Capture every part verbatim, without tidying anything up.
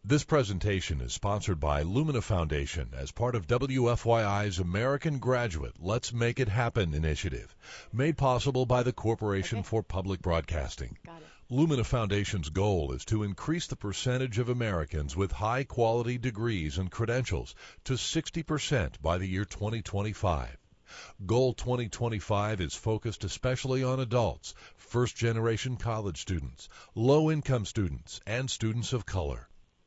This presentation is sponsored by Lumina Foundation as part of W F Y I's American Graduate Let's Make It Happen initiative, made possible by the Corporation Okay. for Public Broadcasting. Got it. Lumina Foundation's goal is to increase the percentage of Americans with high-quality degrees and credentials to sixty percent by the year twenty twenty-five. Goal twenty twenty-five is focused especially on adults, first-generation college students, low-income students, and students of color.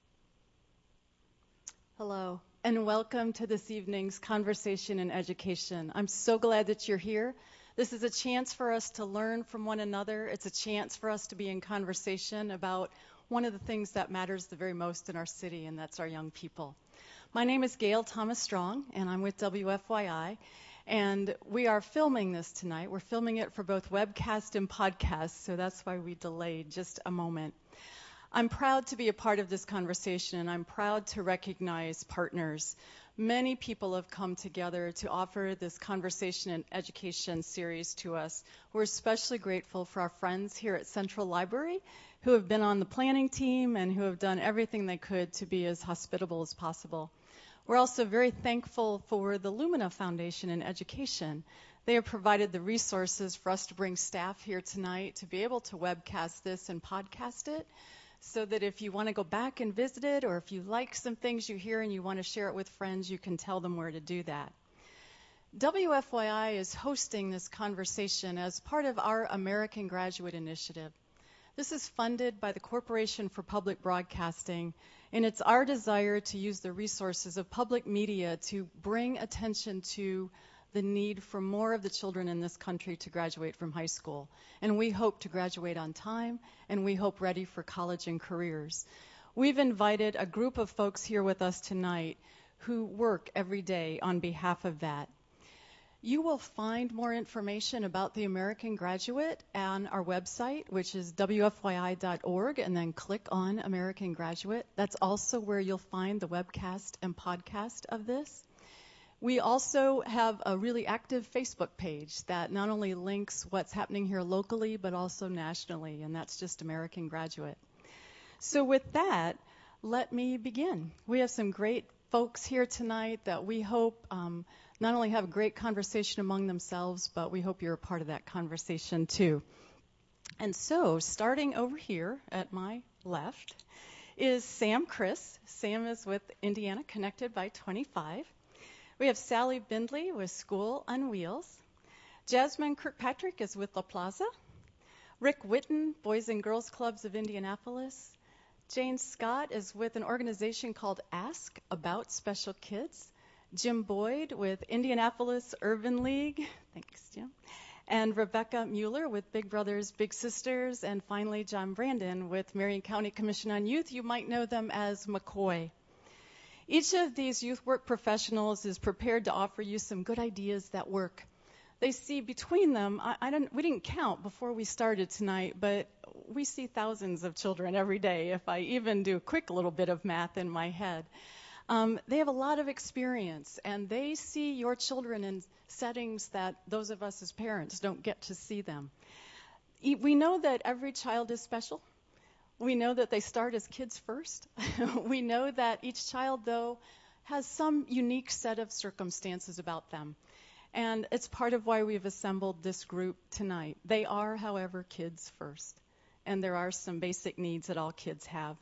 Hello, and welcome to this evening's Conversation in Education. I'm so glad that you're here. This is a chance for us to learn from one another. It's a chance for us to be in conversation about one of the things that matters the very most in our city, and that's our young people. My name is Gail Thomas Strong, and I'm with W F Y I, and we are filming this tonight. We're filming it for both webcast and podcast, so that's why we delayed just a moment. I'm proud to be a part of this conversation, and I'm proud to recognize partners. Many people have come together to offer this Conversation in Education series to us. We're especially grateful for our friends here at Central Library who have been on the planning team and who have done everything they could to be as hospitable as possible. We're also very thankful for the Lumina Foundation in Education. They have provided the resources for us to bring staff here tonight to be able to webcast this and podcast it, so that if you want to go back and visit it, or if you like some things you hear and you want to share it with friends, you can tell them where to do that. W F Y I is hosting this conversation as part of our American Graduate Initiative. This is funded by the Corporation for Public Broadcasting, and it's our desire to use the resources of public media to bring attention to the need for more of the children in this country to graduate from high school. And we hope to graduate on time, and we hope ready for college and careers. We've invited a group of folks here with us tonight who work every day on behalf of that. You will find more information about the American Graduate on our website, which is W F Y I dot org, and then click on American Graduate. That's also where you'll find the webcast and podcast of this. We also have a really active Facebook page that not only links what's happening here locally, but also nationally, and that's just American Graduate. So with that, let me begin. We have some great folks here tonight that we hope um, not only have a great conversation among themselves, but we hope you're a part of that conversation too. And so, starting over here at my left is Sam Chris. Sam is with Indiana Connected by twenty-five. We have Sally Bindley with School on Wheels. Jasmine Kirkpatrick is with La Plaza. Rick Witten, Boys and Girls Clubs of Indianapolis. Jane Scott is with an organization called Ask About Special Kids. Jim Boyd with Indianapolis Urban League. Thanks, Jim. And Rebecca Mueller with Big Brothers Big Sisters. And finally, John Brandon with Marion County Commission on Youth. You might know them as McCoy. Each of these youth work professionals is prepared to offer you some good ideas that work. They see between them, I, I don't, we didn't count before we started tonight, but we see thousands of children every day, if I even do a quick little bit of math in my head. Um, they have a lot of experience, and they see your children in settings that those of us as parents don't get to see them. We know that every child is special. We know that they start as kids first. We know that each child, though, has some unique set of circumstances about them. And it's part of why we've assembled this group tonight. They are, however, kids first. And there are some basic needs that all kids have.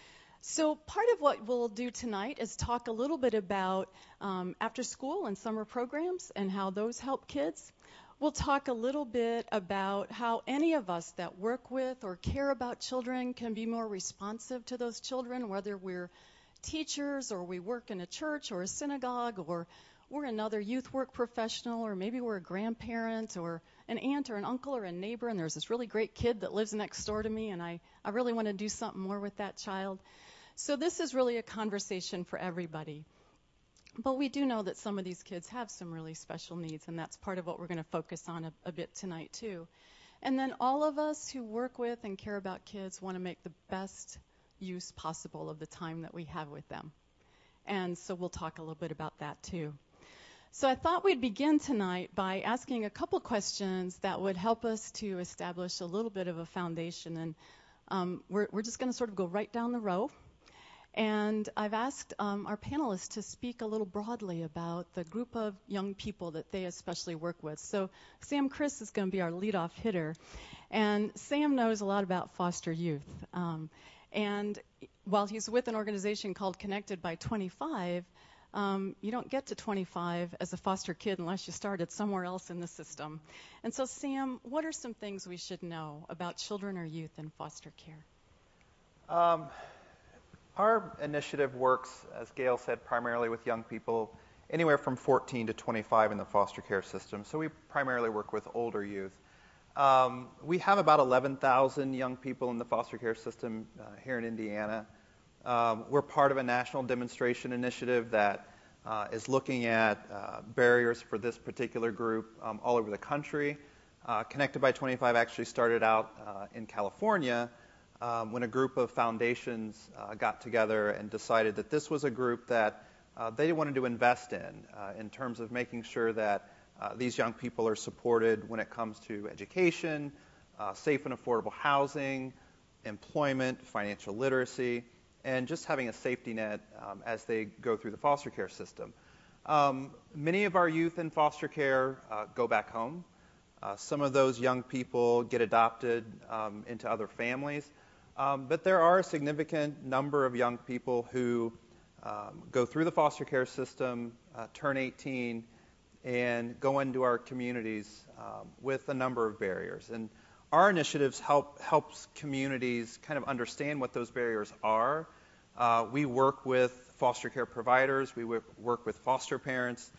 So part of what we'll do tonight is talk a little bit about um, after school and summer programs and how those help kids. We'll talk a little bit about how any of us that work with or care about children can be more responsive to those children, whether we're teachers or we work in a church or a synagogue or we're another youth work professional, or maybe we're a grandparent or an aunt or an uncle or a neighbor, and there's this really great kid that lives next door to me, and I, I really want to do something more with that child. So this is really a conversation for everybody. But we do know that some of these kids have some really special needs, and that's part of what we're going to focus on a, a bit tonight, too. And then all of us who work with and care about kids want to make the best use possible of the time that we have with them. And so we'll talk a little bit about that, too. So I thought we'd begin tonight by asking a couple questions that would help us to establish a little bit of a foundation. And um, we're, we're just going to sort of go right down the row. And I've asked um, our panelists to speak a little broadly about the group of young people that they especially work with. So Sam Criss is going to be our leadoff hitter. And Sam knows a lot about foster youth. Um, and while he's with an organization called Connected by twenty-five, um, you don't get to twenty-five as a foster kid unless you started somewhere else in the system. And so, Sam, what are some things we should know about children or youth in foster care? Um, our initiative works, as Gail said, primarily with young people anywhere from fourteen to twenty-five in the foster care system. So we primarily work with older youth. Um, we have about eleven thousand young people in the foster care system uh, here in Indiana. Um, we're part of a national demonstration initiative that uh, is looking at uh, barriers for this particular group um, all over the country. Uh, Connected by twenty-five actually started out uh, in California um, when a group of foundations uh, got together and decided that this was a group that uh, they wanted to invest in, uh, in terms of making sure that uh, these young people are supported when it comes to education, uh, safe and affordable housing, employment, financial literacy, and just having a safety net um, as they go through the foster care system. Um, many of our youth in foster care uh, go back home. Uh, some of those young people get adopted um, into other families. Um, but there are a significant number of young people who um, go through the foster care system, uh, turn eighteen, and go into our communities um, with a number of barriers. And our initiatives help helps communities kind of understand what those barriers are. Uh, we work with foster care providers. We work, work with foster parents.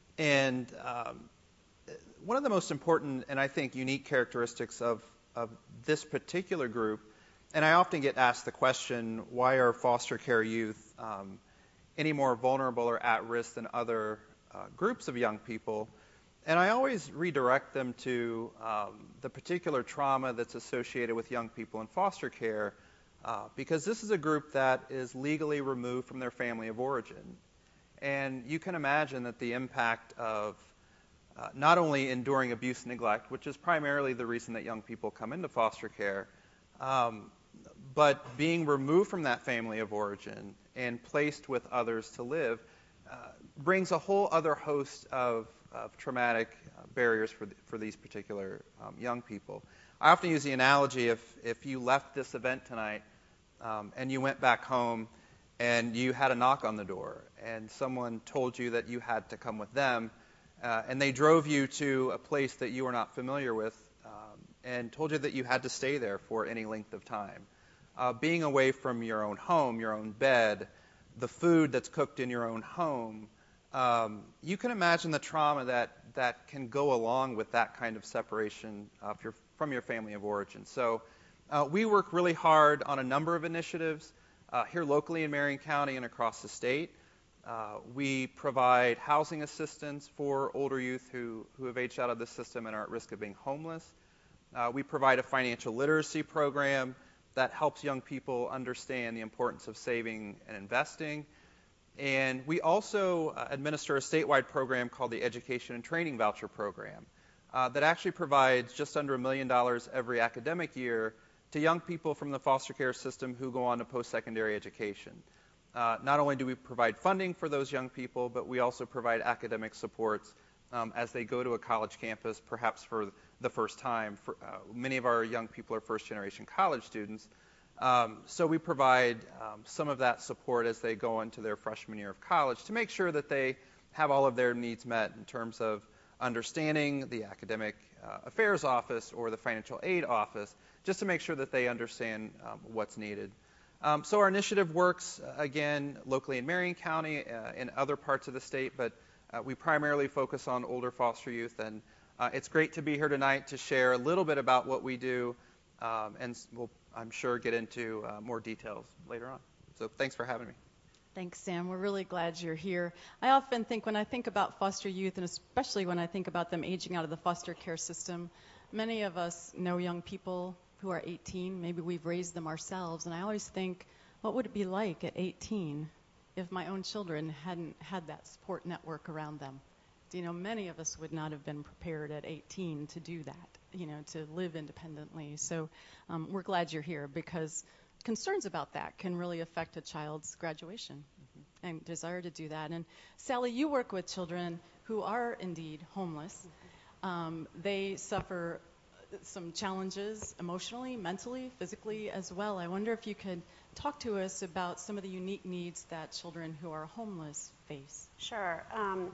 And um, one of the most important and I think unique characteristics of, of this particular group, and I often get asked the question, why are foster care youth um, any more vulnerable or at risk than other uh, groups of young people? And I always redirect them to um, the particular trauma that's associated with young people in foster care, uh, because this is a group that is legally removed from their family of origin. And you can imagine that the impact of uh, not only enduring abuse and neglect, which is primarily the reason that young people come into foster care, um, but being removed from that family of origin and placed with others to live uh, brings a whole other host of, of traumatic uh, barriers for, the, for these particular um, young people. I often use the analogy, if, if you left this event tonight um, and you went back home and you had a knock on the door and someone told you that you had to come with them, uh, and they drove you to a place that you were not familiar with um, and told you that you had to stay there for any length of time. Uh, being away from your own home, your own bed, the food that's cooked in your own home, um, you can imagine the trauma that, that can go along with that kind of separation uh, your, from your family of origin. So uh, we work really hard on a number of initiatives uh, here locally in Marion County and across the state. Uh, we provide housing assistance for older youth who, who have aged out of the system and are at risk of being homeless. Uh, we provide a financial literacy program that helps young people understand the importance of saving and investing. And we also uh, administer a statewide program called the Education and Training Voucher Program uh, that actually provides just under a million dollars every academic year to young people from the foster care system who go on to post-secondary education. Uh, not only do we provide funding for those young people, but we also provide academic supports um, as they go to a college campus, perhaps for the first time. For, uh, many of our young people are first-generation college students. Um, so we provide um, some of that support as they go into their freshman year of college to make sure that they have all of their needs met in terms of understanding the academic uh, affairs office or the financial aid office, just to make sure that they understand um, what's needed. Um, so our initiative works, uh, again, locally in Marion County, uh, in other parts of the state, but uh, we primarily focus on older foster youth. And uh, it's great to be here tonight to share a little bit about what we do, um, and we'll, I'm sure, get into uh, more details later on. So thanks for having me. Thanks, Sam. We're really glad you're here. I often think when I think about foster youth, and especially when I think about them aging out of the foster care system, many of us know young people who are eighteen. Maybe we've raised them ourselves. And I always think, what would it be like at eighteen if my own children hadn't had that support network around them? You know, many of us would not have been prepared at eighteen to do that, you know, to live independently. So um, we're glad you're here because concerns about that can really affect a child's graduation mm-hmm. and desire to do that. And Sally, you work with children who are indeed homeless. Mm-hmm. Um, they suffer some challenges emotionally, mentally, physically as well. I wonder if you could talk to us about some of the unique needs that children who are homeless face. Sure. Um,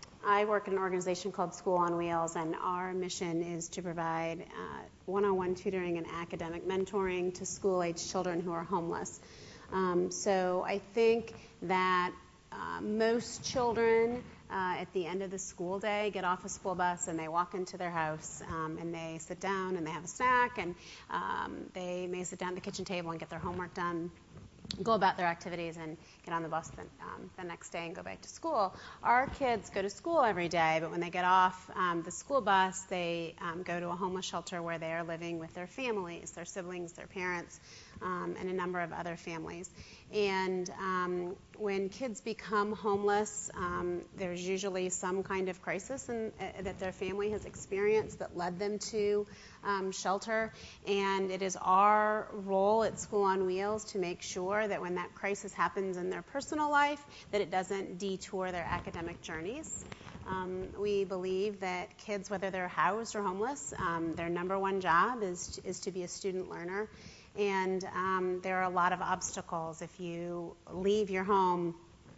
I work in an organization called School on Wheels, and our mission is to provide uh, one-on-one tutoring and academic mentoring to school-age children who are homeless. Um, so I think that uh, most children uh, at the end of the school day get off a school bus and they walk into their house um, and they sit down and they have a snack, and um, they may sit down at the kitchen table and get their homework done, go about their activities, and get on the bus the, um, the next day and go back to school. Our kids go to school every day, but when they get off um, the school bus, they um, go to a homeless shelter where they are living with their families, their siblings, their parents, um, and a number of other families. And um, when kids become homeless, um, there's usually some kind of crisis in, uh, that their family has experienced that led them to um, shelter. And it is our role at School on Wheels to make sure that when that crisis happens in their personal life, that it doesn't detour their academic journeys. Um, we believe that kids, whether they're housed or homeless, um, their number one job is to, is to be a student learner. And um, there are a lot of obstacles if you leave your home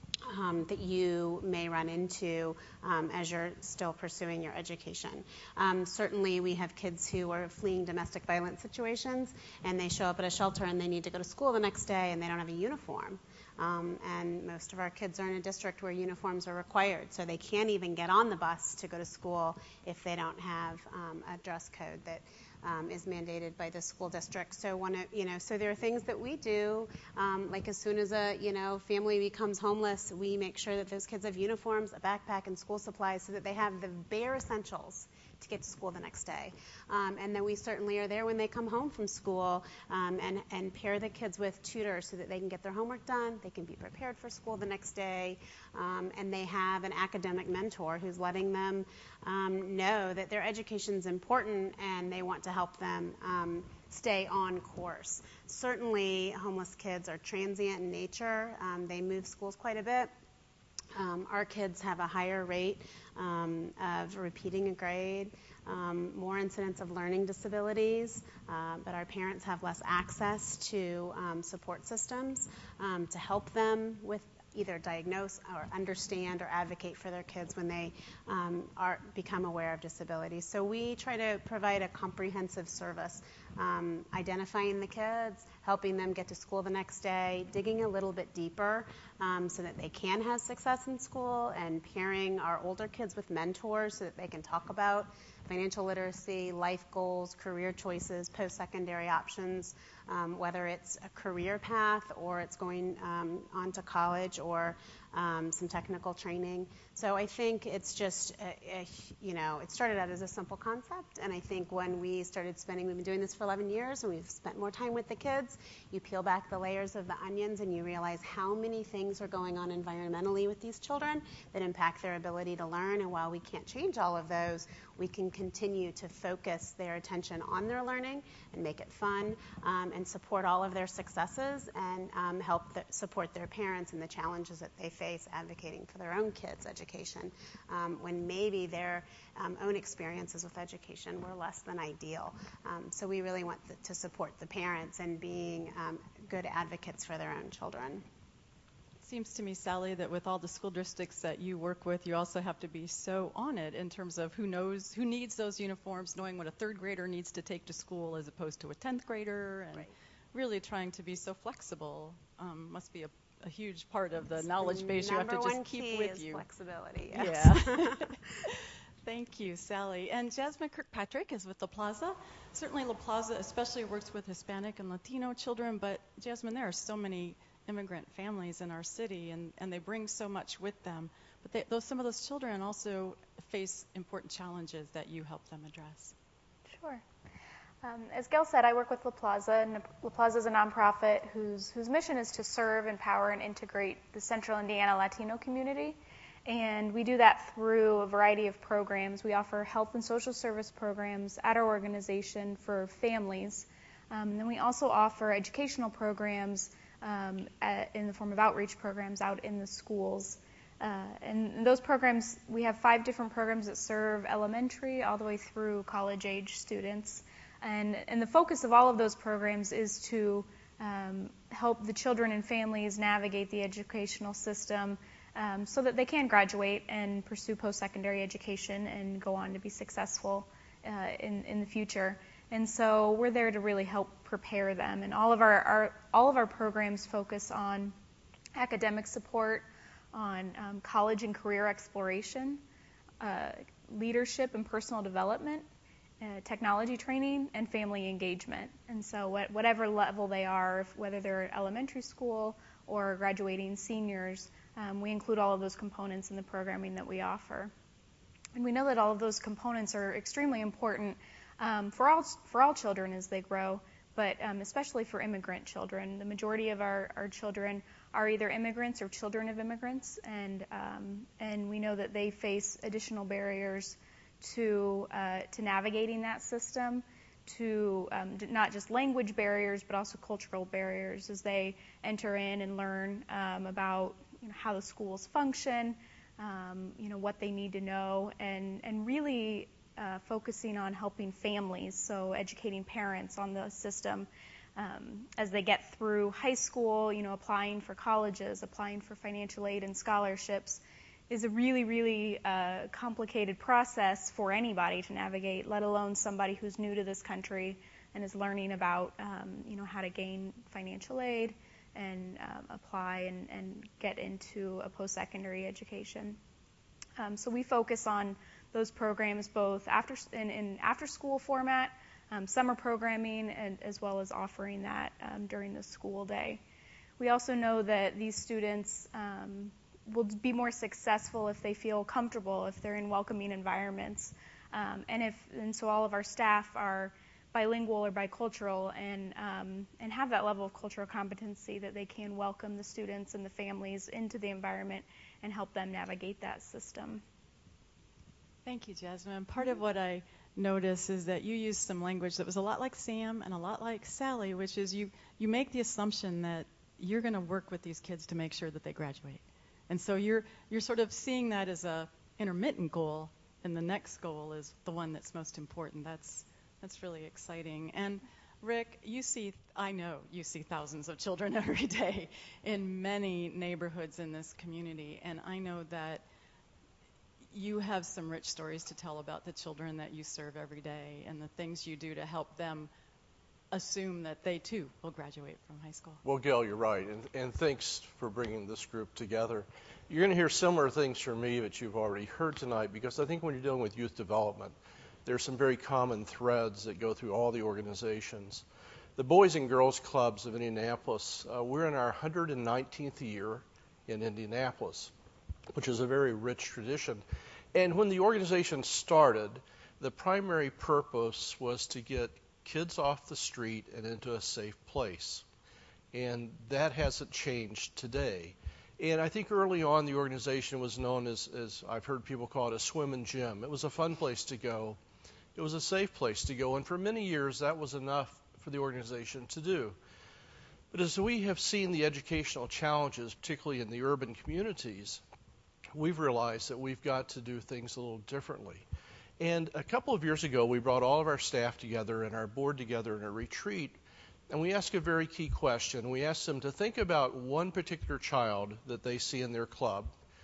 um, that you may run into um, as you're still pursuing your education. Um, certainly we have kids who are fleeing domestic violence situations, and they show up at a shelter and they need to go to school the next day and they don't have a uniform. Um, and most of our kids are in a district where uniforms are required, so they can't even get on the bus to go to school if they don't have um, a dress code that Um, is mandated by the school district. So one, of, you know, so there are things that we do, um, like as soon as a, you know, family becomes homeless, we make sure that those kids have uniforms, a backpack, and school supplies so that they have the bare essentials to get to school the next day. Um, and then we certainly are there when they come home from school um, and, and pair the kids with tutors so that they can get their homework done, they can be prepared for school the next day, um, and they have an academic mentor who's letting them um, know that their education is important and they want to help them um, stay on course. Certainly homeless kids are transient in nature. Um, they move schools quite a bit. Um, our kids have a higher rate um, of repeating a grade, um, more incidence of learning disabilities, uh, but our parents have less access to um, support systems um, to help them with either diagnose or understand or advocate for their kids when they um, are become aware of disabilities. So we try to provide a comprehensive service, um, identifying the kids, helping them get to school the next day, digging a little bit deeper um, so that they can have success in school, and pairing our older kids with mentors so that they can talk about financial literacy, life goals, career choices, post-secondary options, um, whether it's a career path or it's going um, on to college or um, some technical training. So I think it's just, a, a, you know, it started out as a simple concept, and I think when we started spending, we've been doing this for eleven years, and we've spent more time with the kids, you peel back the layers of the onions and you realize how many things are going on environmentally with these children that impact their ability to learn, and while we can't change all of those, we can continue to focus their attention on their learning and make it fun um, and support all of their successes and um, help the, support their parents in the challenges that they face advocating for their own kids' education um, when maybe their um, own experiences with education were less than ideal. Um, so we really want the, to support the parents in being um, good advocates for their own children. Seems to me, Sally, that with all the school districts that you work with, you also have to be so on it in terms of who knows, who needs those uniforms, knowing what a third grader needs to take to school as opposed to a tenth grader, and right. really trying to be so flexible um, must be a, a huge part of the it's knowledge the base you have to just one keep key with is you. Flexibility, yes. Yeah. Thank you, Sally. And Jasmine Kirkpatrick is with La Plaza. Certainly La Plaza especially works with Hispanic and Latino children, but Jasmine, there are so many immigrant families in our city, and, and they bring so much with them. But they, those, some of those children also face important challenges that you help them address. Sure. Um, as Gail said, I work with La Plaza, and La Plaza is a nonprofit whose, whose mission is to serve, empower, and integrate the Central Indiana Latino community. And we do that through a variety of programs. We offer health and social service programs at our organization for families Um, then we also offer educational programs um, at, in the form of outreach programs out in the schools. Uh, and those programs, we have five different programs that serve elementary all the way through college-age students. And, and the focus of all of those programs is to um, help the children and families navigate the educational system um, so that they can graduate and pursue post-secondary education and go on to be successful uh, in, in the future. And so we're there to really help prepare them. And all of our, our all of our programs focus on academic support, on um, college and career exploration, uh, leadership and personal development, uh, technology training, and family engagement. And so what, whatever level they are, if, whether they're at elementary school or graduating seniors, um, we include all of those components in the programming that we offer. And we know that all of those components are extremely important um, for all for all children as they grow, but um, especially for immigrant children. The majority of our, our children are either immigrants or children of immigrants, and um, and we know that they face additional barriers to uh, to navigating that system, to um, not just language barriers, but also cultural barriers as they enter in and learn um, about you know, how the schools function, um, you know what they need to know, and and really uh, focusing on helping families, so educating parents on the system. Um, as they get through high school, you know, applying for colleges, applying for financial aid and scholarships is a really, really uh, complicated process for anybody to navigate, let alone somebody who's new to this country and is learning about, um, you know, how to gain financial aid and um, apply and, and get into a post-secondary education. Um, so we focus on those programs both after in, in after-school format, Um, summer programming, and as well as offering that um, during the school day. We also know that these students um, will be more successful if they feel comfortable, if they're in welcoming environments, um, and if and so all of our staff are bilingual or bicultural and um, and have that level of cultural competency that they can welcome the students and the families into the environment and help them navigate that system. Thank you, Jasmine. Part of what I notice is that you use some language that was a lot like Sam and a lot like Sally, which is you, you make the assumption that you're going to work with these kids to make sure that they graduate. And so you're you're sort of seeing that as a intermittent goal, and the next goal is the one that's most important. That's that's really exciting. And Rick, you see, I know you see thousands of children every day in many neighborhoods in this community, and I know that you have some rich stories to tell about the children that you serve every day and the things you do to help them assume that they too will graduate from high school. Well, Gail, you're right, and, and thanks for bringing this group together. You're going to hear similar things from me that you've already heard tonight, because I think when you're dealing with youth development, there's some very common threads that go through all the organizations. The Boys and Girls Clubs of Indianapolis, uh, we're in our one hundred nineteenth year in Indianapolis, which is a very rich tradition. And when the organization started, the primary purpose was to get kids off the street and into a safe place. And that hasn't changed today. And I think early on the organization was known as, as I've heard people call it, a swim and gym. It was a fun place to go. It was a safe place to go. And for many years that was enough for the organization to do. But as we have seen the educational challenges, particularly in the urban communities, we've realized that we've got to do things a little differently. And a couple of years ago, we brought all of our staff together and our board together in a retreat, and we asked a very key question. We asked them to think about one particular child that they see in their club,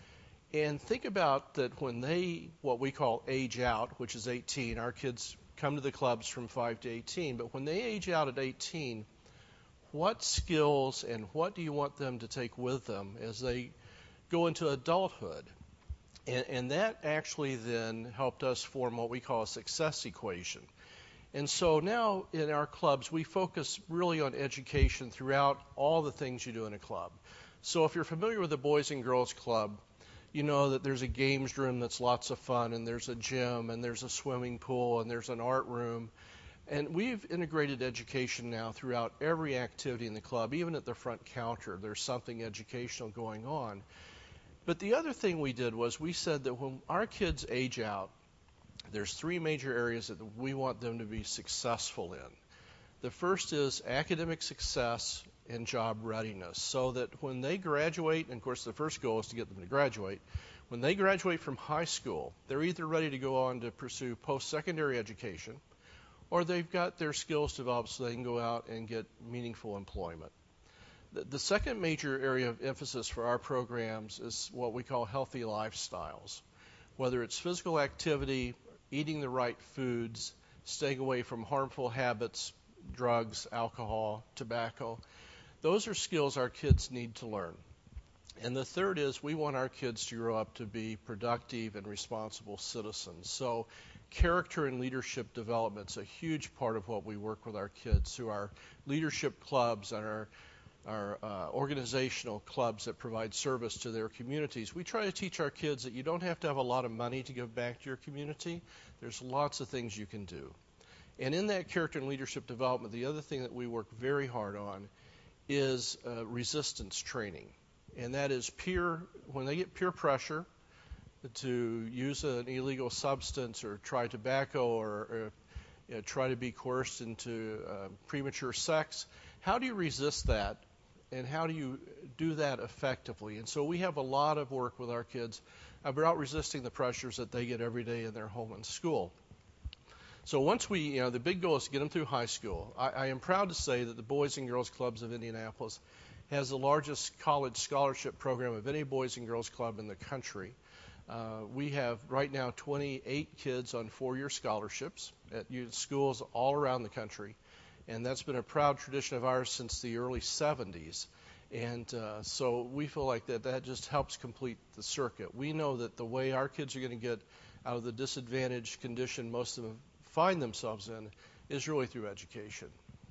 and think about that when they, what we call age out, which is eighteen, our kids come to the clubs from five to eighteen, but when they age out at eighteen, what skills and what do you want them to take with them as they go into adulthood? And, and that actually then helped us form what we call a success equation. And so now in our clubs, we focus really on education throughout all the things you do in a club. So if you're familiar with the Boys and Girls Club, you know that there's a games room that's lots of fun, and there's a gym, and there's a swimming pool, and there's an art room. And we've integrated education now throughout every activity in the club, even at the front counter. There's something educational going on. But the other thing we did was we said that when our kids age out, there's three major areas that we want them to be successful in. The first is academic success and job readiness, so that when they graduate, and of course the first goal is to get them to graduate, when they graduate from high school, they're either ready to go on to pursue post-secondary education, or they've got their skills developed so they can go out and get meaningful employment. The, the second major area of emphasis for our programs is what we call healthy lifestyles, whether it's physical activity, eating the right foods, staying away from harmful habits, drugs, alcohol, tobacco. Those are skills our kids need to learn. And the third is we want our kids to grow up to be productive and responsible citizens. So character and leadership development is a huge part of what we work with our kids through our leadership clubs and our, our uh, organizational clubs that provide service to their communities. We try to teach our kids that you don't have to have a lot of money to give back to your community. There's lots of things you can do. And in that character and leadership development, the other thing that we work very hard on is uh, resistance training. And that is peer, when they get peer pressure to use an illegal substance or try tobacco or, or you know, try to be coerced into uh, premature sex, how do you resist that? And how do you do that effectively? And so we have a lot of work with our kids about resisting the pressures that they get every day in their home and school. So once we, you know, the big goal is to get them through high school. I, I am proud to say that the Boys and Girls Clubs of Indianapolis has the largest college scholarship program of any Boys and Girls Club in the country. Uh, we have right now twenty-eight kids on four-year scholarships at schools all around the country, and that's been a proud tradition of ours since the early seventies. And uh, so we feel like that that just helps complete the circuit. We know that the way our kids are going to get out of the disadvantaged condition most of them find themselves in is really through education.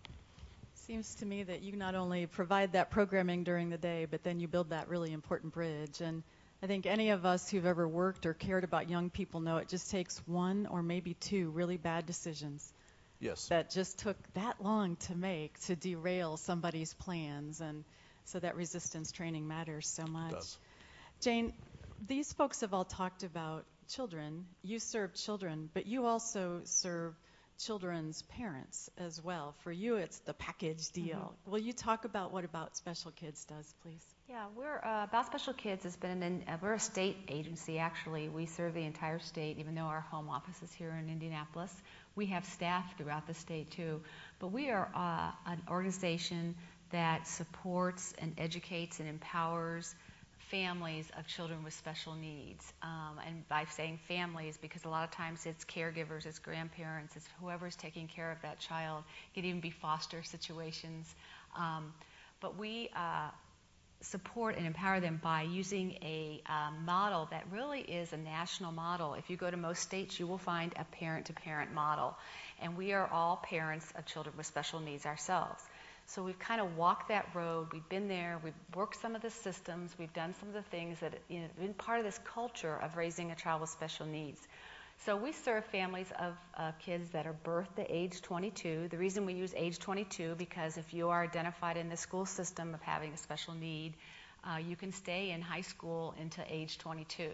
Seems to me that you not only provide that programming during the day, but then you build that really important bridge. And I think any of us who've ever worked or cared about young people know it just takes one or maybe two really bad decisions. Yes. That just took that long to make to derail somebody's plans. And so that resistance training matters so much. It does. Jane, these folks have all talked about children. You serve children, but you also serve children's parents as well. For you, it's the package deal. Mm-hmm. Will you talk about what About Special Kids does, please? Yeah, we're uh, About Special Kids has been an uh, we're a state agency. Actually, we serve the entire state, even though our home office is here in Indianapolis. We have staff throughout the state too, but we are uh, an organization that supports and educates and empowers families of children with special needs. Um, and by saying families, because a lot of times it's caregivers, it's grandparents, it's whoever's taking care of that child. It could even be foster situations. Um, but we uh, support and empower them by using a uh, model that really is a national model. If you go to most states, you will find a parent-to-parent model. And we are all parents of children with special needs ourselves. So we've kind of walked that road. We've been there. We've worked some of the systems. We've done some of the things that, you know, been part of this culture of raising a child with special needs. So we serve families of uh, kids that are birthed to age twenty-two. The reason we use age twenty-two, because if you are identified in the school system of having a special need, uh, you can stay in high school into age twenty-two.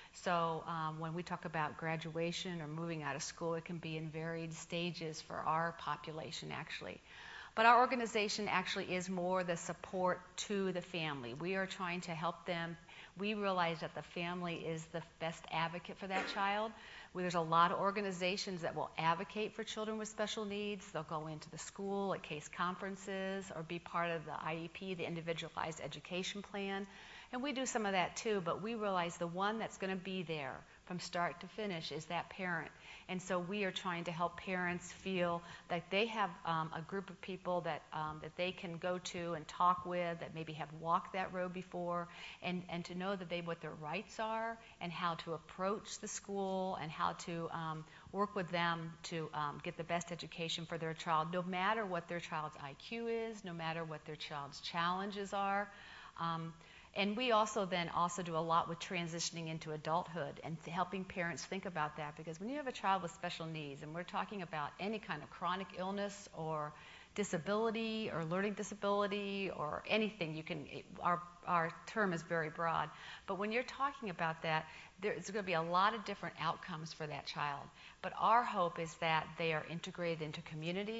So um, when we talk about graduation or moving out of school, it can be in varied stages for our population, actually. But our organization actually is more the support to the family. We are trying to help them. We realize that the family is the best advocate for that child. There's a lot of organizations that will advocate for children with special needs. They'll go into the school at case conferences or be part of the I E P, the Individualized Education Plan. And we do some of that too, but we realize the one that's going to be there from start to finish is that parent. And so we are trying to help parents feel that they have um, a group of people that um, that they can go to and talk with, that maybe have walked that road before, and, and to know that they what their rights are and how to approach the school and how to um, work with them to um, get the best education for their child, no matter what their child's I Q is, no matter what their child's challenges are. Um, And we also then also do a lot with transitioning into adulthood and helping parents think about that, because when you have a child with special needs, and we're talking about any kind of chronic illness or disability or learning disability or anything, you can, our, our term is very broad, but when you're talking about that, there's going to be a lot of different outcomes for that child. But our hope is that they are integrated into community,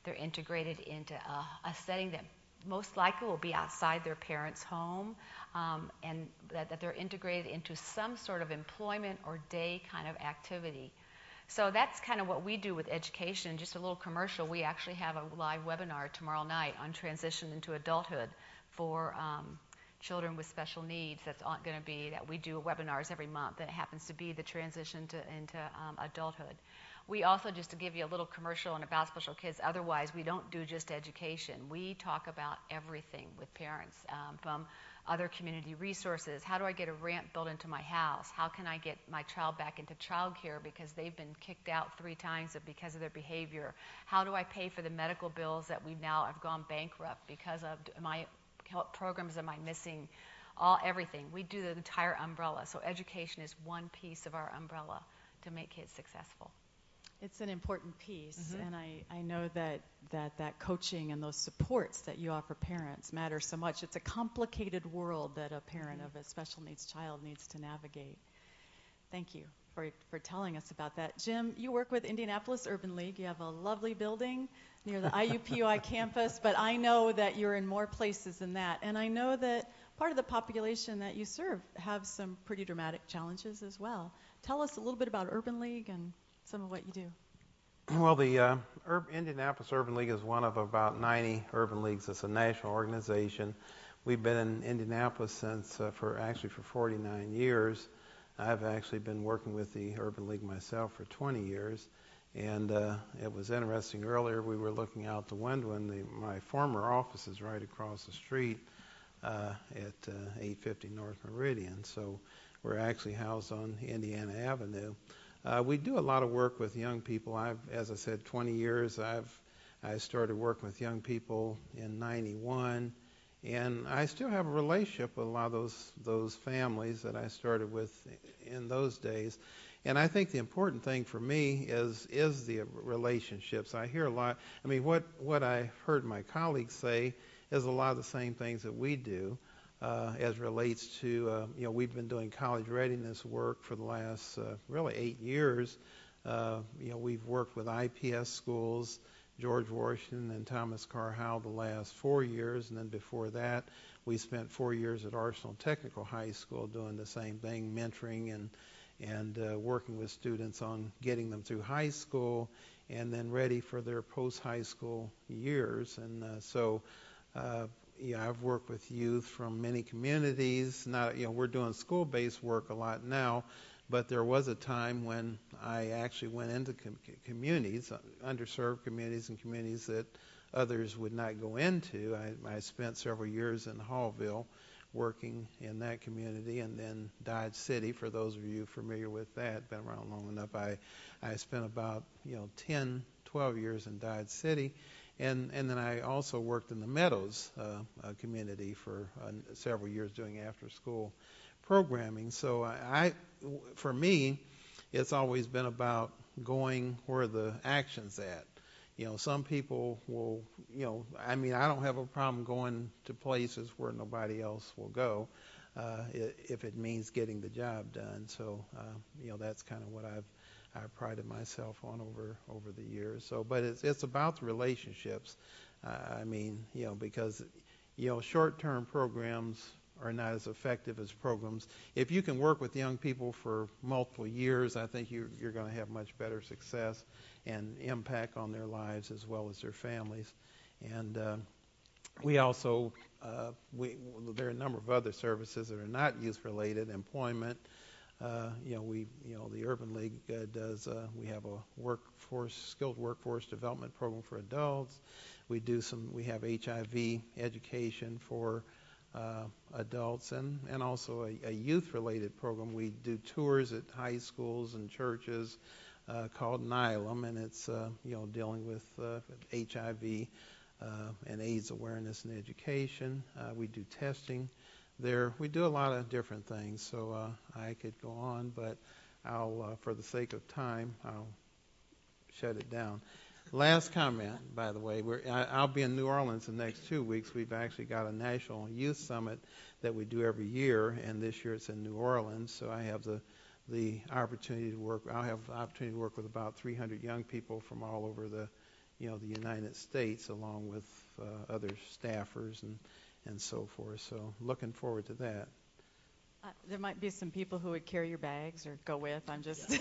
They're integrated into a, a setting that most likely will be outside their parents' home, um, and that, that they're integrated into some sort of employment or day kind of activity. So that's kind of what we do with education. Just a little commercial. We actually have a live webinar tomorrow night on transition into adulthood for um, children with special needs. That's going to be that we do webinars every month, and it happens to be the transition to, into um, adulthood. We also, just to give you a little commercial on About Special Kids, otherwise we don't do just education. We talk about everything with parents, um, from other community resources. How do I get a ramp built into my house? How can I get my child back into childcare because they've been kicked out three times because of their behavior? How do I pay for the medical bills that we've now have gone bankrupt because of my what programs am I missing? All everything. We do the entire umbrella. So education is one piece of our umbrella to make kids successful. It's an important piece, Mm-hmm. and I, I know that, that that coaching and those supports that you offer parents matter so much. It's a complicated world that a parent Mm-hmm. of a special needs child needs to navigate. Thank you for, for telling us about that. Jim, you work with Indianapolis Urban League. You have a lovely building near the I U P U I campus, but I know that you're in more places than that, and I know that part of the population that you serve have some pretty dramatic challenges as well. Tell us a little bit about Urban League and some of what you do. Well, the uh, Ur- Indianapolis Urban League is one of about ninety urban leagues. It's a national organization. We've been in Indianapolis since uh, for actually for forty-nine years. I've actually been working with the Urban League myself for twenty years. And uh, it was interesting. Earlier we were looking out the window, and the, my former office is right across the street uh, at uh, eight fifty North Meridian. So we're actually housed on Indiana Avenue. Uh, we do a lot of work with young people. I've, as I said, twenty years. I've I started working with young people in ninety-one, and I still have a relationship with a lot of those those families that I started with in those days. And I think the important thing for me is is the relationships. I hear a lot. I mean, what what I heard my colleagues say is a lot of the same things that we do. Uh, as relates to, uh, you know, we've been doing college readiness work for the last uh, really eight years. Uh, you know, we've worked with I P S schools, George Washington and Thomas Carr Howell the last four years, and then before that, we spent four years at Arsenal Technical High School doing the same thing, mentoring and and uh, working with students on getting them through high school and then ready for their post-high school years. And uh, so. Uh, Yeah, I've worked with youth from many communities. Not, you know, we're doing school-based work a lot now, but there was a time when I actually went into com- communities, uh, underserved communities, and communities that others would not go into. I, I spent several years in Hallville working in that community, and then Dodge City. For those of you familiar with that, been around long enough. I, I spent about you know ten, twelve years in Dodge City. And, and then I also worked in the Meadows uh, uh, community for uh, several years doing after-school programming. So I, I, for me, it's always been about going where the action's at. You know, some people will, you know, I mean, I don't have a problem going to places where nobody else will go uh, if it means getting the job done. So, uh, you know, that's kind of what I've I prided myself on over over the years. So, but it's it's about the relationships. Uh, I mean, you know, because you know, short-term programs are not as effective as programs. If you can work with young people for multiple years, I think you're you're going to have much better success and impact on their lives as well as their families. And uh, we also uh, we there are a number of other services that are not youth-related, employment. Uh, you know, we, you know, the Urban League uh, does. Uh, we have a workforce, skilled workforce development program for adults. We do some. We have H I V education for uh, adults, and and also a, a youth-related program. We do tours at high schools and churches uh, called Nylum, and it's uh, you know dealing with uh, H I V uh, and AIDS awareness and education. Uh, we do testing. There, we do a lot of different things, so uh, I could go on, but I'll, uh, for the sake of time, I'll shut it down. Last comment, by the way, we're, I, I'll be in New Orleans the next two weeks. We've actually got a national youth summit that we do every year, and this year it's in New Orleans, so I have the the opportunity to work. I'll have the opportunity to work with about three hundred young people from all over the you know, the United States, along with uh, other staffers and, and so forth. So looking forward to that. Uh, there might be some people who would carry your bags or go with. I'm just.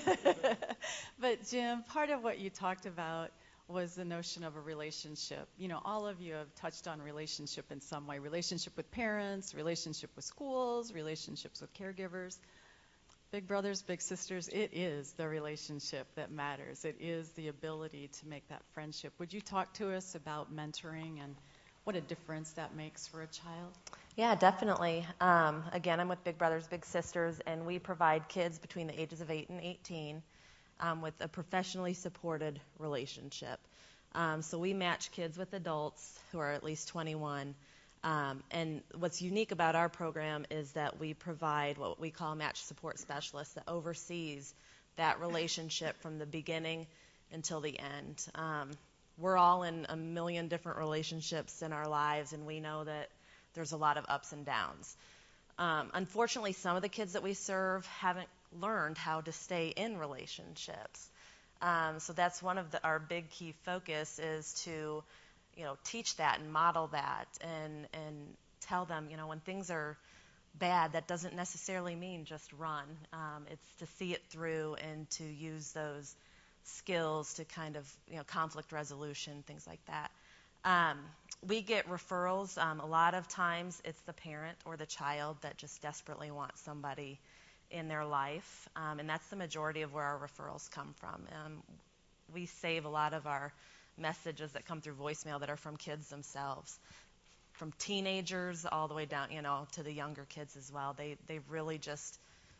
But Jim, part of what you talked about was the notion of a relationship. You know, all of you have touched on relationship in some way. Relationship with parents, relationship with schools, relationships with caregivers. Big brothers, big sisters, it is the relationship that matters. It is the ability to make that friendship. Would you talk to us about mentoring and what a difference that makes for a child? Yeah, definitely. Um, again, I'm with Big Brothers Big Sisters, and we provide kids between the ages of eight and eighteen um, with a professionally supported relationship. Um, so we match kids with adults who are at least twenty-one. Um, and what's unique about our program is that we provide what we call a match support specialist that oversees that relationship from the beginning until the end. Um, we're all in a million different relationships in our lives, and we know that there's a lot of ups and downs. Um, unfortunately, some of the kids that we serve haven't learned how to stay in relationships. Um, so that's one of the, our big key focus is to, you know, teach that and model that and and tell them, you know, when things are bad, that doesn't necessarily mean just run. Um, it's to see it through and to use those skills to kind of, you know, conflict resolution, things like that. Um, we get referrals. Um, a lot of times it's the parent or the child that just desperately wants somebody in their life, um, and that's the majority of where our referrals come from. Um, we save a lot of our messages that come through voicemail that are from kids themselves, from teenagers all the way down, you know, to the younger kids as well. They they really just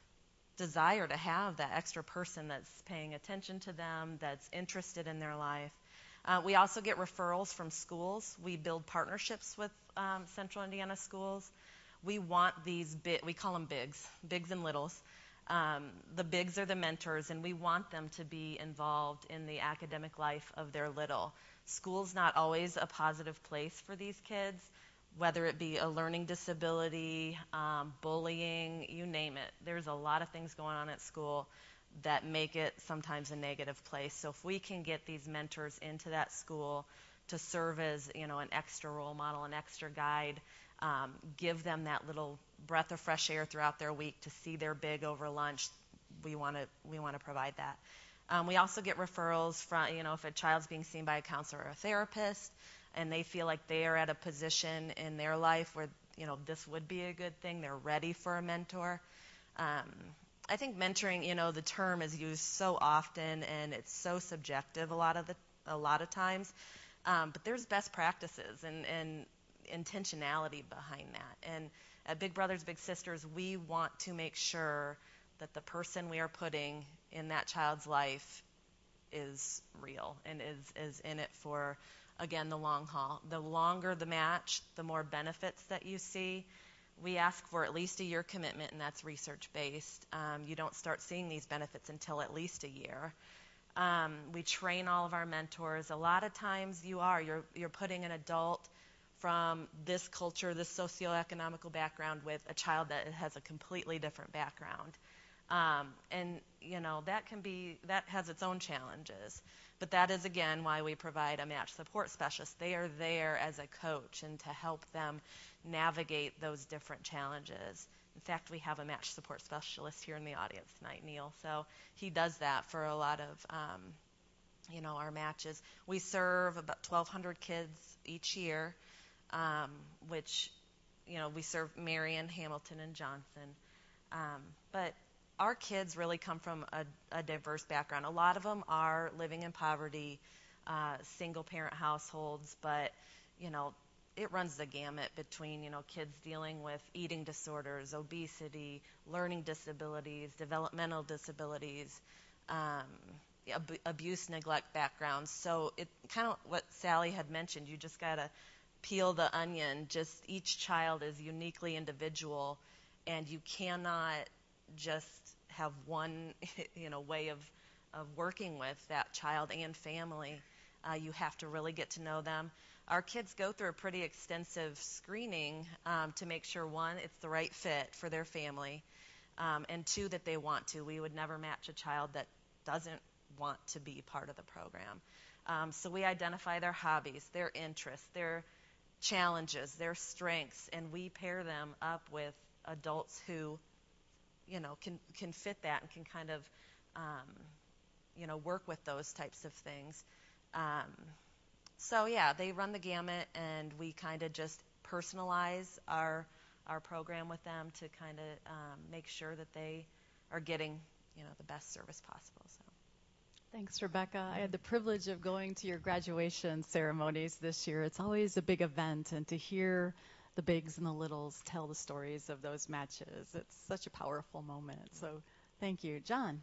desire to have that extra person that's paying attention to them, that's interested in their life. Uh, we also get referrals from schools. We build partnerships with um, Central Indiana schools. We want these, bi- we call them bigs, bigs and littles. Um, the bigs are the mentors, and we want them to be involved in the academic life of their little. School's not always a positive place for these kids, whether it be a learning disability, um, bullying, you name it. There's a lot of things going on at school that make it sometimes a negative place. So if we can get these mentors into that school to serve as, you know, an extra role model, an extra guide, um, give them that little breath of fresh air throughout their week to see their big over lunch, we want to we want to provide that. Um, we also get referrals from, you know, if a child's being seen by a counselor or a therapist and they feel like they are at a position in their life where, you know, this would be a good thing, they're ready for a mentor. Um, I think mentoring, you know, the term is used so often and it's so subjective a lot of the a lot of times. Um, but there's best practices and, and intentionality behind that. And at Big Brothers Big Sisters, we want to make sure that the person we are putting in that child's life is real and is, is in it for, again, the long haul. The longer the match, the more benefits that you see. We ask for at least a year commitment, and that's research-based. Um, you don't start seeing these benefits until at least a year. Um, we train all of our mentors. A lot of times you are. You're, you're putting an adult from this culture, this socioeconomical background with a child that has a completely different background. Um, and, you know, that can be, that has its own challenges. But that is, again, why we provide a match support specialist. They are there as a coach and to help them navigate those different challenges. In fact, we have a match support specialist here in the audience tonight, Neil. So he does that for a lot of, um, you know, our matches. We serve about twelve hundred kids each year, um, which, you know, we serve Marion, Hamilton, and Johnson. Um, but our kids really come from a, a diverse background. A lot of them are living in poverty, uh, single-parent households, but, you know, it runs the gamut between, you know, kids dealing with eating disorders, obesity, learning disabilities, developmental disabilities, um, ab- abuse, neglect backgrounds. So it kind of what Sally had mentioned, you just got to peel the onion. Just each child is uniquely individual, and you cannot just have one, you know, way of, of working with that child and family. Uh, you have to really get to know them. Our kids go through a pretty extensive screening um, to make sure, one, it's the right fit for their family, um, and two, that they want to. We would never match a child that doesn't want to be part of the program. Um, so we identify their hobbies, their interests, their challenges, their strengths, and we pair them up with adults who, you know, can can fit that and can kind of, um, you know, work with those types of things. Um, so yeah, they run the gamut, and we kind of just personalize our our program with them to kind of um, make sure that they are getting, you know, the best service possible. So. Thanks, Rebecca. I had the privilege of going to your graduation ceremonies this year. It's always a big event, and to hear the bigs and the littles tell the stories of those matches, it's such a powerful moment. So thank you. John,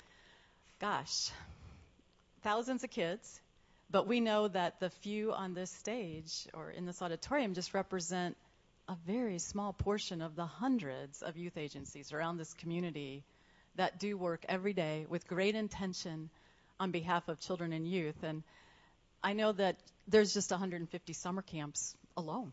gosh, thousands of kids, but we know that the few on this stage or in this auditorium just represent a very small portion of the hundreds of youth agencies around this community that do work every day with great intention on behalf of children and youth. And I know that there's just one hundred fifty summer camps alone.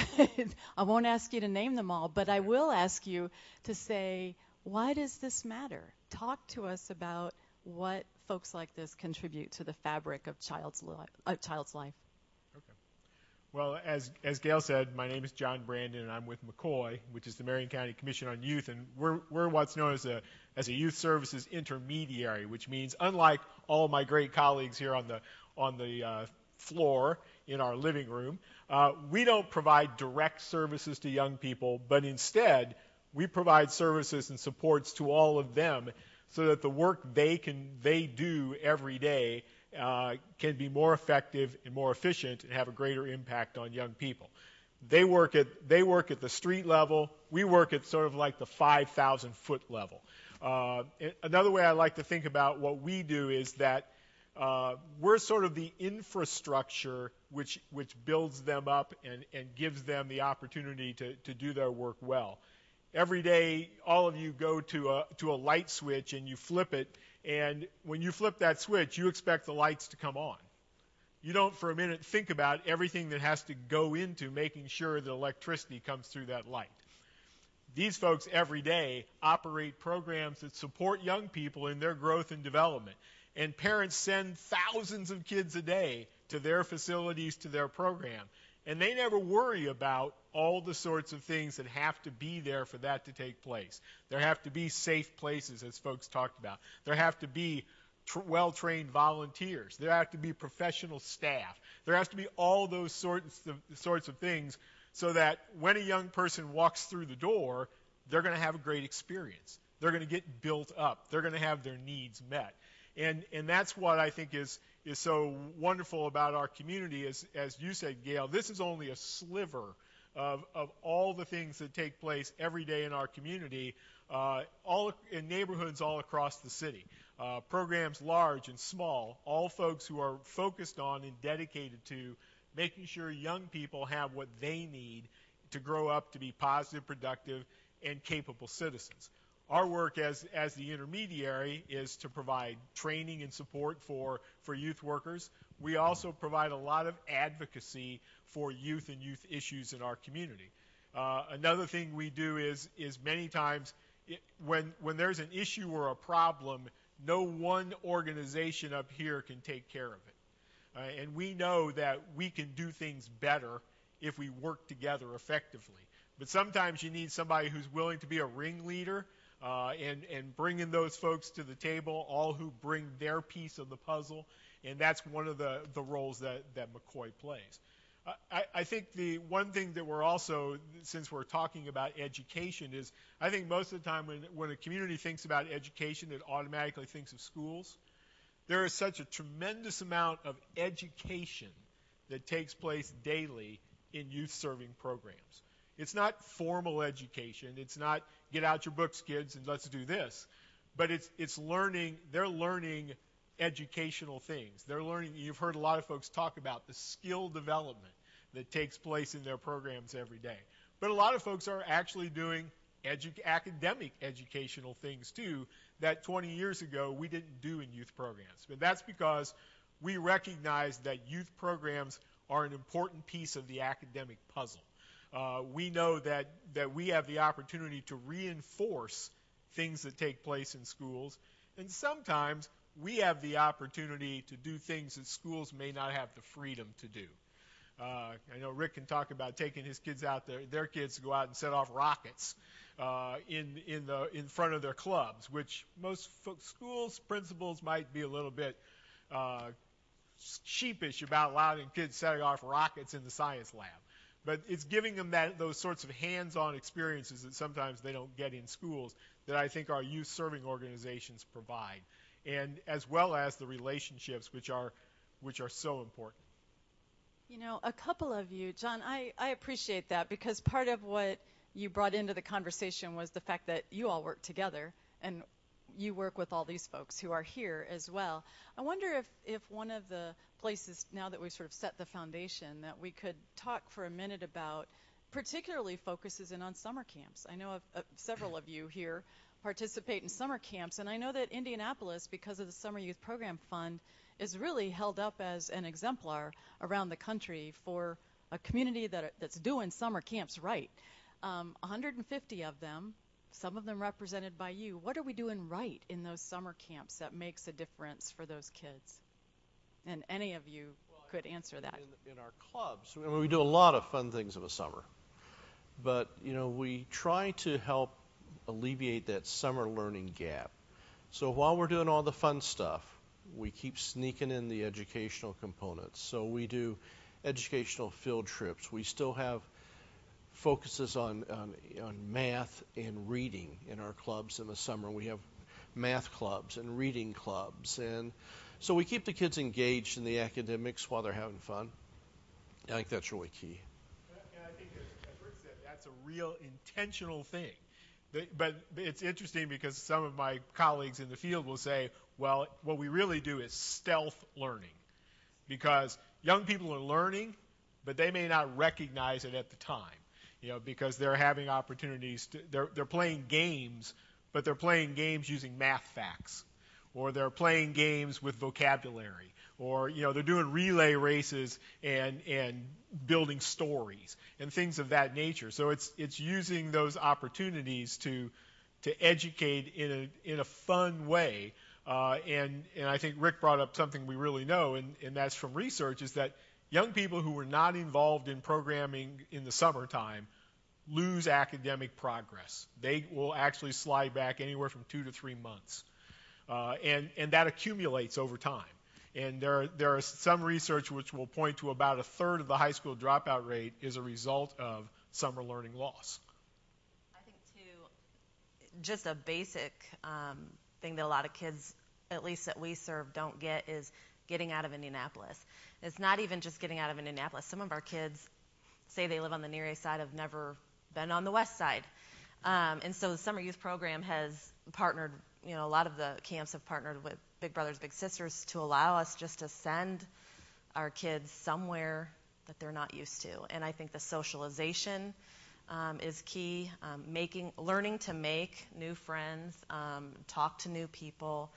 I won't ask you to name them all, but I will ask you to say, why does this matter? Talk to us about what folks like this contribute to the fabric of child's, li- uh, child's life. Okay. Well, as as Gail said, my name is John Brandon, and I'm with McCoy, which is the Marion County Commission on Youth, and we're we're what's known as a as a youth services intermediary, which means, unlike all my great colleagues here on the on the uh, floor in our living room, uh, we don't provide direct services to young people, but instead we provide services and supports to all of them, so that the work they can they do every day uh, can be more effective and more efficient and have a greater impact on young people. They work at they work at the street level. We work at sort of like the five thousand foot level. Uh, another way I like to think about what we do is that uh, we're sort of the infrastructure which which builds them up and, and gives them the opportunity to, to do their work well. Every day, all of you go to a to a light switch and you flip it, and when you flip that switch, you expect the lights to come on. You don't for a minute think about everything that has to go into making sure that electricity comes through that light. These folks every day operate programs that support young people in their growth and development. And parents send thousands of kids a day to their facilities, to their program. And they never worry about all the sorts of things that have to be there for that to take place. There have to be safe places, as folks talked about. There have to be tr- well-trained volunteers. There have to be professional staff. There has to be all those sorts of, sorts of things so that when a young person walks through the door, they're going to have a great experience. They're going to get built up. They're going to have their needs met. And and that's what I think is is so wonderful about our community. As as you said, Gail, this is only a sliver of of all the things that take place every day in our community, uh, all in neighborhoods all across the city. Uh, programs large and small, all folks who are focused on and dedicated to making sure young people have what they need to grow up to be positive, productive, and capable citizens. Our work as as the intermediary is to provide training and support for, for youth workers. We also provide a lot of advocacy for youth and youth issues in our community. Uh, another thing we do is is many times it, when when there's an issue or a problem, no one organization up here can take care of it. Uh, and we know that we can do things better if we work together effectively. But sometimes you need somebody who's willing to be a ringleader, Uh, and, and bringing those folks to the table, all who bring their piece of the puzzle, and that's one of the, the roles that, that McCoy plays. Uh, I, I think the one thing that we're also, since we're talking about education, is I think most of the time when, when a community thinks about education, it automatically thinks of schools. There is such a tremendous amount of education that takes place daily in youth-serving programs. It's not formal education. It's not get out your books, kids, and let's do this. But it's it's learning. They're learning educational things. They're learning. You've heard a lot of folks talk about the skill development that takes place in their programs every day. But a lot of folks are actually doing edu- academic educational things too that twenty years ago we didn't do in youth programs. But that's because we recognize that youth programs are an important piece of the academic puzzle. Uh, we know that, that we have the opportunity to reinforce things that take place in schools, and sometimes we have the opportunity to do things that schools may not have the freedom to do. Uh, I know Rick can talk about taking his kids out there, their kids to go out and set off rockets uh, in in the in front of their clubs, which most fo- schools principals might be a little bit uh, sheepish about allowing kids setting off rockets in the science lab. But it's giving them that those sorts of hands-on experiences that sometimes they don't get in schools that I think our youth serving organizations provide, and as well as the relationships which are which are so important. You know, a couple of you, John, I, I appreciate that, because part of what you brought into the conversation was the fact that you all work together and you work with all these folks who are here as well. I wonder if, if one of the places, now that we've sort of set the foundation, that we could talk for a minute about particularly focuses in on summer camps. I know of, of several of you here participate in summer camps, and I know that Indianapolis, because of the Summer Youth Program Fund, is really held up as an exemplar around the country for a community that that's doing summer camps right. Um, one hundred fifty of them, some of them represented by you. What are we doing right in those summer camps that makes a difference for those kids? And any of you well, could answer that. In, in our clubs, I mean, we do a lot of fun things in the summer. But, you know, we try to help alleviate that summer learning gap. So while we're doing all the fun stuff, we keep sneaking in the educational components. So we do educational field trips. We still have focuses on, on, on math and reading in our clubs in the summer. We have math clubs and reading clubs. And so we keep the kids engaged in the academics while they're having fun. I think that's really key. And I think, as, as Rick said, that's a real intentional thing. But it's interesting because some of my colleagues in the field will say, well, what we really do is stealth learning, because young people are learning, but they may not recognize it at the time, you know, because they're having opportunities to, they're, they're playing games, but they're playing games using math facts, or they're playing games with vocabulary, or, you know, they're doing relay races and, and building stories and things of that nature. So it's, it's using those opportunities to, to educate in a, in a fun way. Uh, and, and I think Rick brought up something we really know, and, and that's from research, is that young people who were not involved in programming in the summertime lose academic progress. They will actually slide back anywhere from two to three months. Uh, and, and that accumulates over time. And there, there is some research which will point to about a third of the high school dropout rate is a result of summer learning loss. I think, too, just a basic um, thing that a lot of kids, at least that we serve, don't get is getting out of Indianapolis. It's not even just getting out of Indianapolis. Some of our kids say they live on the Near East Side, have never been on the West Side. Um, and so the Summer Youth Program has partnered, you know, a lot of the camps have partnered with Big Brothers Big Sisters to allow us just to send our kids somewhere that they're not used to. And I think the socialization um, is key. Um, making, learning to make new friends, um, talk to new people,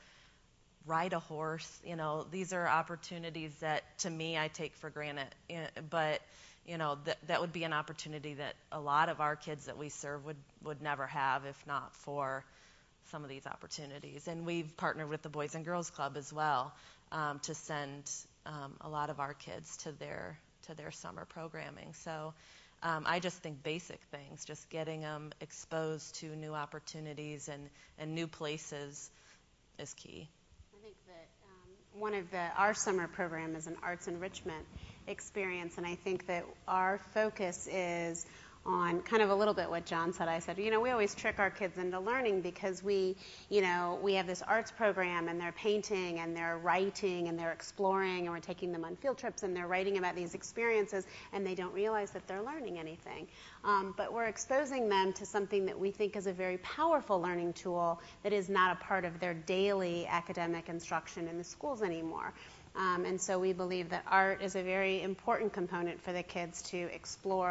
ride a horse. You know, these are opportunities that, to me, I take for granted. But you know, that that would be an opportunity that a lot of our kids that we serve would would never have if not for some of these opportunities. And we've partnered with the Boys and Girls Club as well um, to send um, a lot of our kids to their to their summer programming. So um, I just think basic things, just getting them exposed to new opportunities and, and new places is key. I think that um, one of the, our summer program is an arts enrichment experience, and I think that our focus is on kind of a little bit what John said. I said, you know, we always trick our kids into learning because we, you know, we have this arts program and they're painting and they're writing and they're exploring and we're taking them on field trips and they're writing about these experiences and they don't realize that they're learning anything. Um, but we're exposing them to something that we think is a very powerful learning tool that is not a part of their daily academic instruction in the schools anymore. Um, and so we believe that art is a very important component for the kids to explore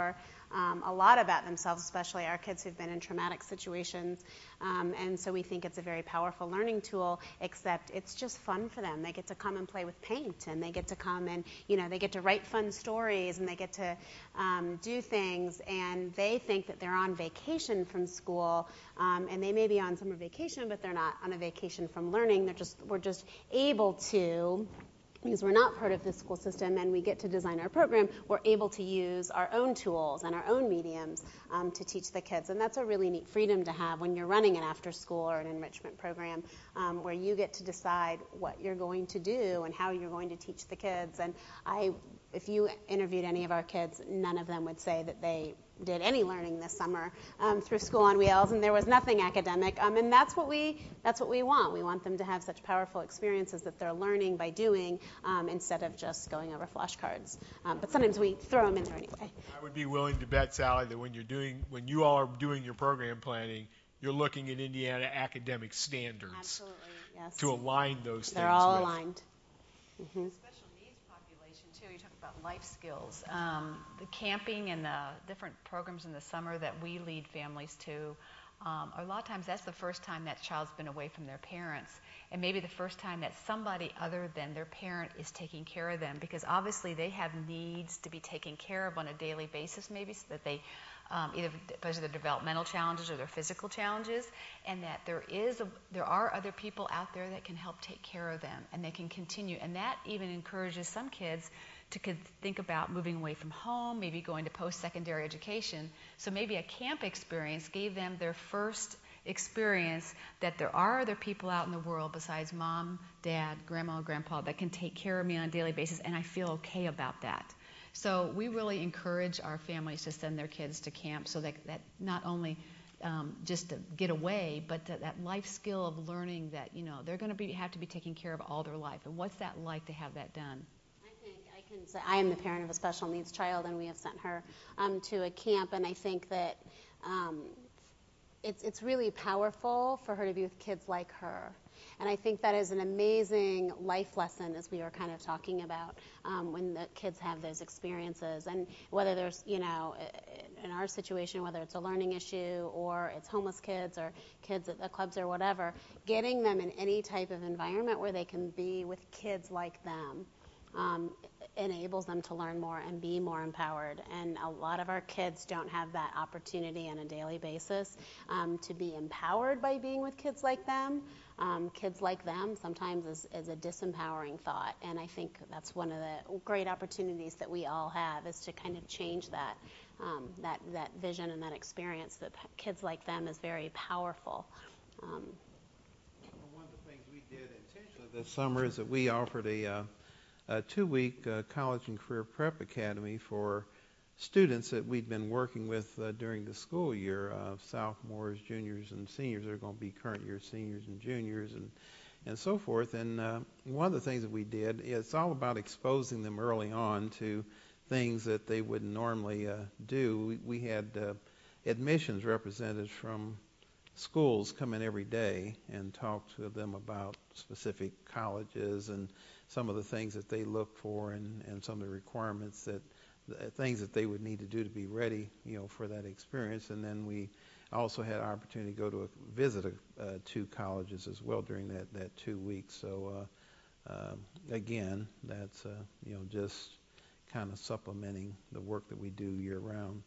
um, a lot about themselves, especially our kids who've been in traumatic situations. Um, and so we think it's a very powerful learning tool, except it's just fun for them. They get to come and play with paint, and they get to come and, you know, they get to write fun stories, and they get to um, do things, and they think that they're on vacation from school, um, and they may be on summer vacation, but they're not on a vacation from learning. They're just, we're just able to, because we're not part of the school system and we get to design our program, we're able to use our own tools and our own mediums um, to teach the kids. And that's a really neat freedom to have when you're running an after school or an enrichment program, um, where you get to decide what you're going to do and how you're going to teach the kids. And I, if you interviewed any of our kids, none of them would say that they did any learning this summer um, through School on Wheels, and there was nothing academic. Um, and that's what we that's what we want. We want them to have such powerful experiences that they're learning by doing um, instead of just going over flashcards. Um, but sometimes we throw them in there anyway. I would be willing to bet, Sally, that when you're doing when you all are doing your program planning, you're looking at Indiana academic standards. Absolutely, yes. To align those they're things. They're all with. aligned. Mm-hmm. Too, you talk about life skills. Um, the camping and the different programs in the summer that we lead families to, um, a lot of times that's the first time that child's been away from their parents, and maybe the first time that somebody other than their parent is taking care of them, because obviously they have needs to be taken care of on a daily basis, maybe, so that they um, either because of their developmental challenges or their physical challenges, and that there is a, there are other people out there that can help take care of them, and they can continue. And that even encourages some kids to could think about moving away from home, maybe going to post-secondary education. So maybe a camp experience gave them their first experience that there are other people out in the world besides mom, dad, grandma, grandpa that can take care of me on a daily basis, and I feel okay about that. So we really encourage our families to send their kids to camp so that, that not only um, just to get away, but to, that life skill of learning that, you know, they're going to be have to be taken care of all their life. And what's that like to have that done? I think I can say I am the parent of a special needs child, and we have sent her um, to a camp, and I think that um, it's it's really powerful for her to be with kids like her. And I think that is an amazing life lesson, as we were kind of talking about, um, when the kids have those experiences. And whether there's, you know, in our situation, whether it's a learning issue or it's homeless kids or kids at the clubs or whatever, getting them in any type of environment where they can be with kids like them um, enables them to learn more and be more empowered. And a lot of our kids don't have that opportunity on a daily basis um, to be empowered by being with kids like them. Um, kids like them sometimes is, is a disempowering thought, and I think that's one of the great opportunities that we all have, is to kind of change that um, that that vision and that experience that p- kids like them is very powerful. Um, One of the things we did intentionally this summer is that we offered a, uh, a two-week uh, college and career prep academy for students that we'd been working with uh, during the school year, uh, sophomores, juniors, and seniors. They're going to be current year seniors and juniors and and so forth. And uh, one of the things that we did, it's all about exposing them early on to things that they wouldn't normally uh, do. We, we had uh, admissions representatives from schools come in every day and talk to them about specific colleges and some of the things that they look for, and, and some of the requirements that things that they would need to do to be ready, you know, for that experience. And then we also had an opportunity to go to a, visit a, uh, two colleges as well during that, that two weeks. So uh, uh, again, that's uh, you know, just kind of supplementing the work that we do year round.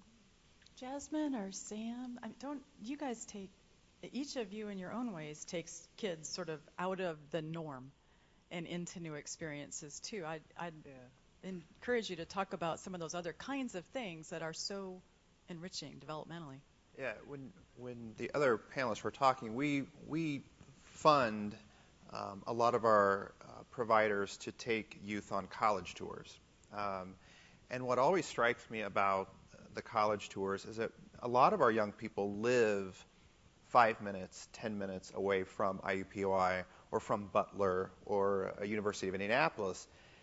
Jasmine or Sam, I mean, don't you guys take, each of you in your own ways takes kids sort of out of the norm and into new experiences too. I'd, I'd yeah. encourage you to talk about some of those other kinds of things that are so enriching developmentally. Yeah, when when the other panelists were talking, we we fund um, a lot of our uh, providers to take youth on college tours. Um, and what always strikes me about the college tours is that a lot of our young people live five minutes, ten minutes away from I U P O I or from Butler or a University of Indianapolis.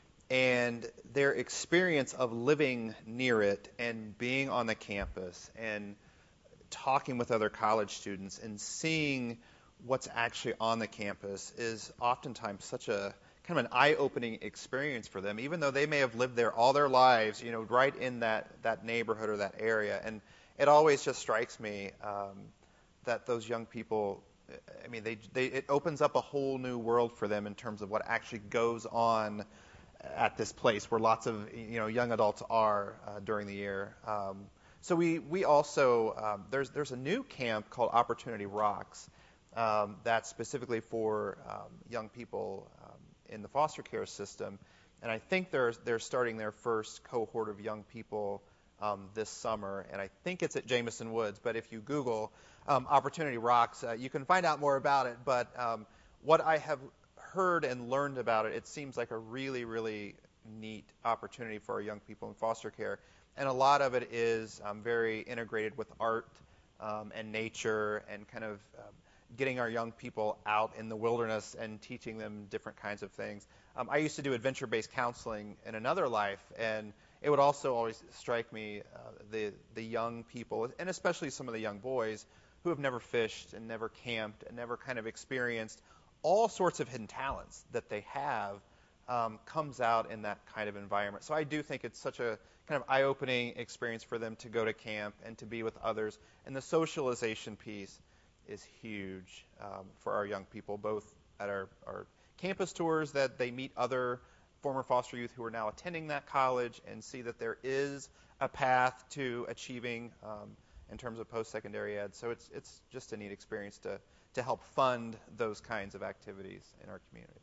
And their experience of living near it and being on the campus and talking with other college students and seeing what's actually on the campus is oftentimes such a kind of an eye-opening experience for them, even though they may have lived there all their lives, you know, right in that, that neighborhood or that area. And it always just strikes me um, that those young people, I mean, they, they it opens up a whole new world for them in terms of what actually goes on at this place where lots of, you know, young adults are uh, during the year. Um, so we we also um, there's there's a new camp called Opportunity Rocks um, that's specifically for um, young people um, in the foster care system, and I think they're they're starting their first cohort of young people um, this summer, and I think it's at Jameson Woods. But if you Google um, Opportunity Rocks, uh, you can find out more about it. But um, what I have heard and learned about it, it seems like a really, really neat opportunity for our young people in foster care. And a lot of it is um, very integrated with art um, and nature and kind of um, getting our young people out in the wilderness and teaching them different kinds of things. Um, I used to do adventure-based counseling in another life, and it would also always strike me uh, the the young people, and especially some of the young boys, who have never fished and never camped and never kind of experienced all sorts of hidden talents that they have um, comes out in that kind of environment. So I do think it's such a kind of eye-opening experience for them to go to camp and to be with others. And the socialization piece is huge um, for our young people, both at our, our campus tours, that they meet other former foster youth who are now attending that college and see that there is a path to achieving um, in terms of post-secondary ed. So it's it's just a neat experience to to help fund those kinds of activities in our community.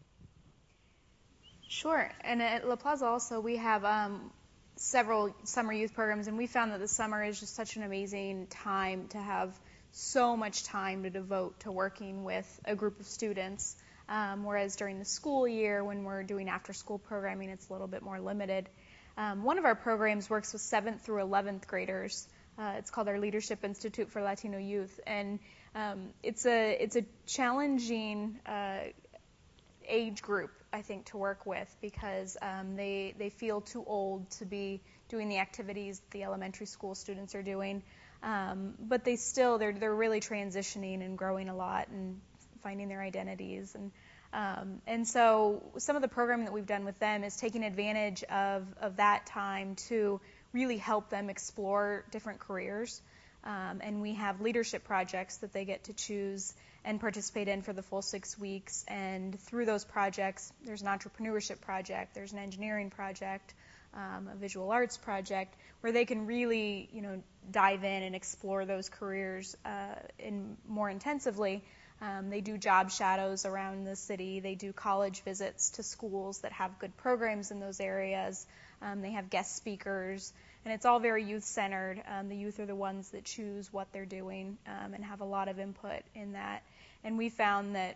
Sure. And at La Plaza also, we have um, several summer youth programs, and we found that the summer is just such an amazing time to have so much time to devote to working with a group of students, um, whereas during the school year, when we're doing after-school programming, it's a little bit more limited. Um, one of our programs works with seventh through eleventh graders. Uh, it's called our Leadership Institute for Latino Youth, and um, it's a it's a challenging uh, age group, I think, to work with because um, they they feel too old to be doing the activities the elementary school students are doing, um, but they still they're they're really transitioning and growing a lot and finding their identities and. Um, and so some of the programming that we've done with them is taking advantage of, of that time to really help them explore different careers. Um, and we have leadership projects that they get to choose and participate in for the full six weeks. And through those projects, there's an entrepreneurship project, there's an engineering project, um, a visual arts project, where they can really, you know, dive in and explore those careers uh, in more intensively. Um, they do job shadows around the city. They do college visits to schools that have good programs in those areas. Um, they have guest speakers, and it's all very youth-centered. Um, the youth are the ones that choose what they're doing um, and have a lot of input in that. And we found that,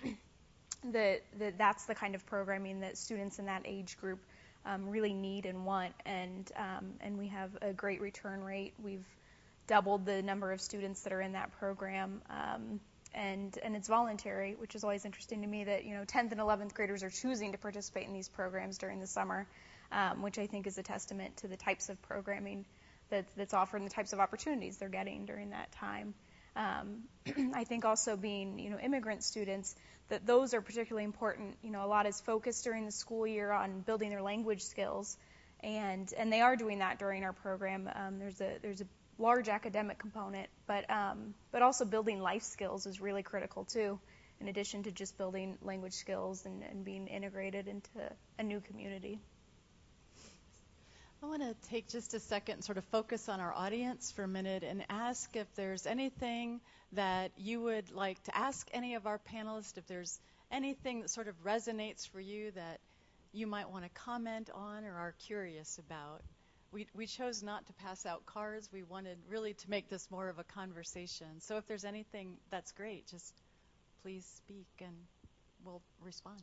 that, that that's the kind of programming that students in that age group um, really need and want, and um, and we have a great return rate. We've doubled the number of students that are in that program. Um, And, and it's voluntary, which is always interesting to me that, you know, tenth and eleventh graders are choosing to participate in these programs during the summer, um, which I think is a testament to the types of programming that, that's offered and the types of opportunities they're getting during that time. Um, I think also being, you know, immigrant students, that those are particularly important. You know, a lot is focused during the school year on building their language skills, and, and they are doing that during our program. Um, there's a there's a large academic component, but um, but also building life skills is really critical too, in addition to just building language skills and, and being integrated into a new community. I want to take just a second and sort of focus on our audience for a minute and ask if there's anything that you would like to ask any of our panelists, if there's anything that sort of resonates for you that you might want to comment on or are curious about. We, we chose not to pass out cards. We wanted really to make this more of a conversation. So if there's anything, that's great. Just please speak and we'll respond.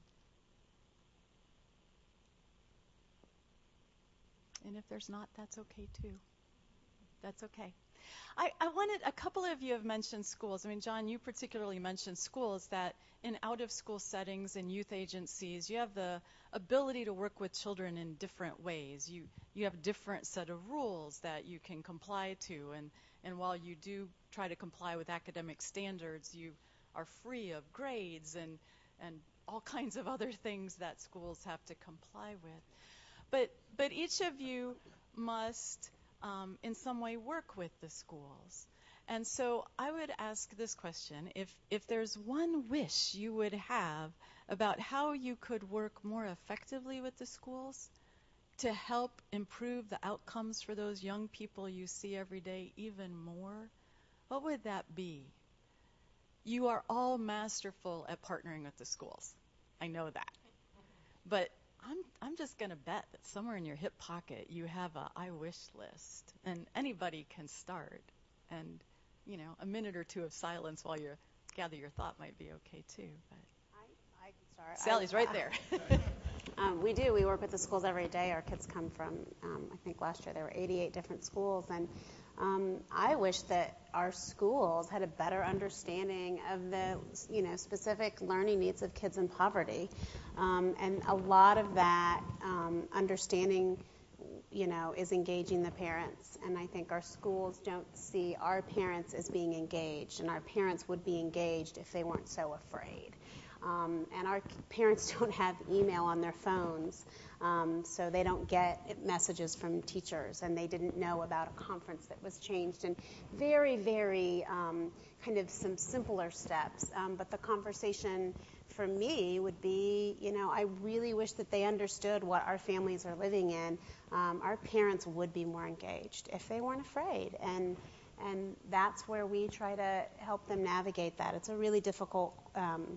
And if there's not, that's okay too. That's okay. I, I wanted, a couple of you have mentioned schools. I mean, John, you particularly mentioned schools, that in out-of-school settings and youth agencies, you have the ability to work with children in different ways. You you have a different set of rules that you can comply to, and, and while you do try to comply with academic standards, you are free of grades and and all kinds of other things that schools have to comply with. But, but each of you must, um, in some way, work with the schools. And so I would ask this question: if, if there's one wish you would have about how you could work more effectively with the schools to help improve the outcomes for those young people you see every day even more, what would that be? You are all masterful at partnering with the schools. I know that. But I'm I'm just going to bet that somewhere in your hip pocket you have a I wish list, and anybody can start. And you know, a minute or two of silence while you gather your thought might be okay too. But I, I can start. Sally's I, right uh, there. um, we do. We work with the schools every day. Our kids come from, um, I think last year there were eighty-eight different schools, and um, I wish that our schools had a better understanding of the, you know, specific learning needs of kids in poverty, um, and a lot of that um, understanding, you know, is engaging the parents. And I think our schools don't see our parents as being engaged, and our parents would be engaged if they weren't so afraid. Um, and our parents don't have email on their phones, um, so they don't get messages from teachers, and they didn't know about a conference that was changed, and very, very um, kind of some simpler steps. Um, but the conversation for me would be, you know, I really wish that they understood what our families are living in. Um, our parents would be more engaged if they weren't afraid, and and that's where we try to help them navigate that. It's a really difficult um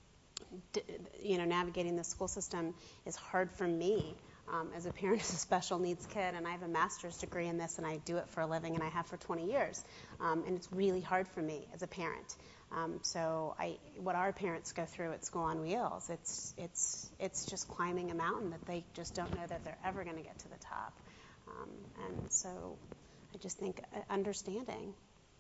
D- you know, navigating the school system is hard for me um, as a parent of a special needs kid, and I have a master's degree in this, and I do it for a living, and I have for twenty years, um, and it's really hard for me as a parent. Um, so, I, what our parents go through at School on Wheels, it's it's it's just climbing a mountain that they just don't know that they're ever going to get to the top, um, and so I just think uh, understanding.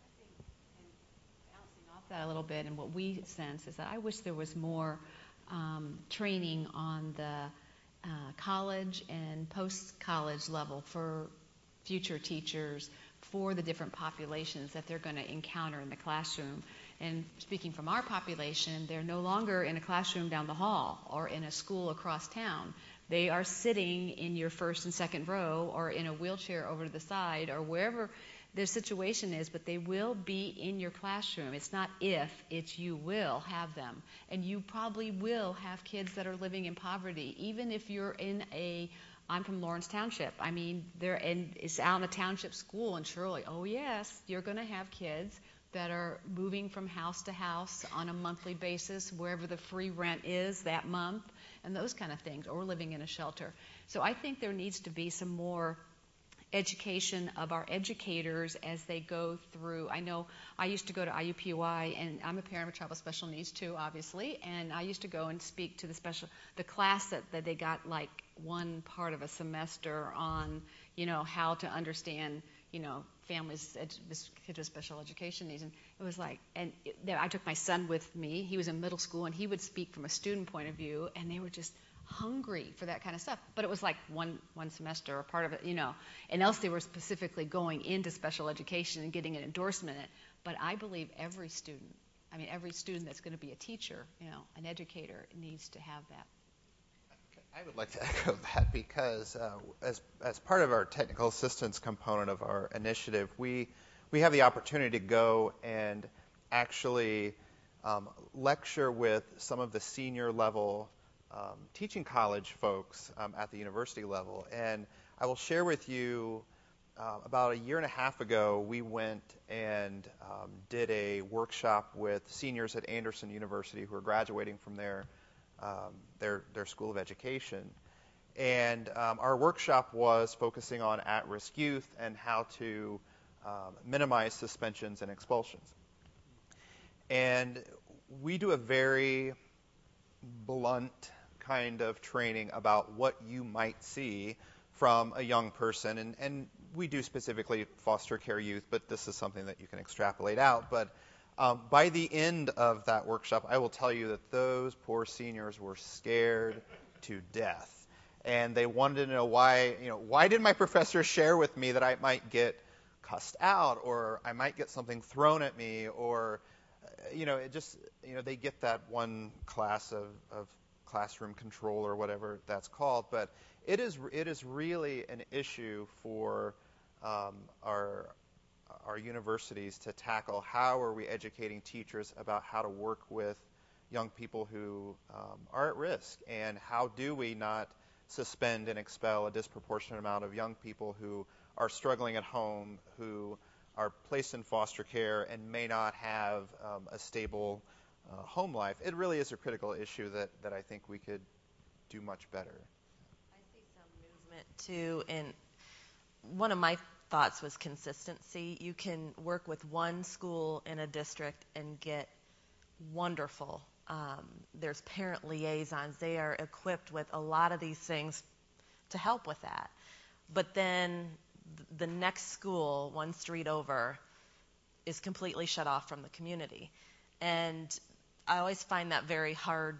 That a little bit, and what we sense is that I wish there was more um, training on the uh, college and post-college level for future teachers for the different populations that they're going to encounter in the classroom. And speaking from our population, they're no longer in a classroom down the hall or in a school across town. They are sitting in your first and second row or in a wheelchair over to the side or wherever their situation is, but they will be in your classroom. It's not if, it's you will have them. And you probably will have kids that are living in poverty, even if you're in a, I'm from Lawrence Township. I mean, they're in, it's out in a township school in Shirley. Oh yes, you're going to have kids that are moving from house to house on a monthly basis, wherever the free rent is that month, and those kind of things, or living in a shelter. So I think there needs to be some more education of our educators as they go through. I know I used to go to I U P U I, and I'm a parent of a child with special needs too, obviously, and I used to go and speak to the special, the class that, that they got like one part of a semester on, you know, how to understand, you know, families, edu- kids with special education needs. And it was like, and it, I took my son with me. He was in middle school, and he would speak from a student point of view, and they were just hungry for that kind of stuff. But it was like one one semester or part of it, you know, and else they were specifically going into special education and getting an endorsement in it. But I believe every student, I mean, every student that's going to be a teacher, you know, an educator, needs to have that. I would like to echo that because uh, as as part of our technical assistance component of our initiative, we we have the opportunity to go and actually um, lecture with some of the senior level um, teaching college folks um, at the university level. And I will share with you, uh, about a year and a half ago, we went and um, did a workshop with seniors at Anderson University who are graduating from their Um, their their school of education. And um, our workshop was focusing on at-risk youth and how to um, minimize suspensions and expulsions. And we do a very blunt kind of training about what you might see from a young person. And, and we do specifically foster care youth, but this is something that you can extrapolate out. But Um, by the end of that workshop, I will tell you that those poor seniors were scared to death, and they wanted to know why. You know, why did my professor share with me that I might get cussed out, or I might get something thrown at me, or you know, it just, you know, they get that one class of, of classroom control or whatever that's called, but it is it is really an issue for um, our our universities to tackle. How are we educating teachers about how to work with young people who um, are at risk, and how do we not suspend and expel a disproportionate amount of young people who are struggling at home, who are placed in foster care and may not have um, a stable uh, home life. It really is a critical issue that, that I think we could do much better. I see some movement too, and one of my thoughts was consistency. You can work with one school in a district and get wonderful. Um, there's parent liaisons. They are equipped with a lot of these things to help with that. But then the next school, one street over, is completely shut off from the community. And I always find that very hard,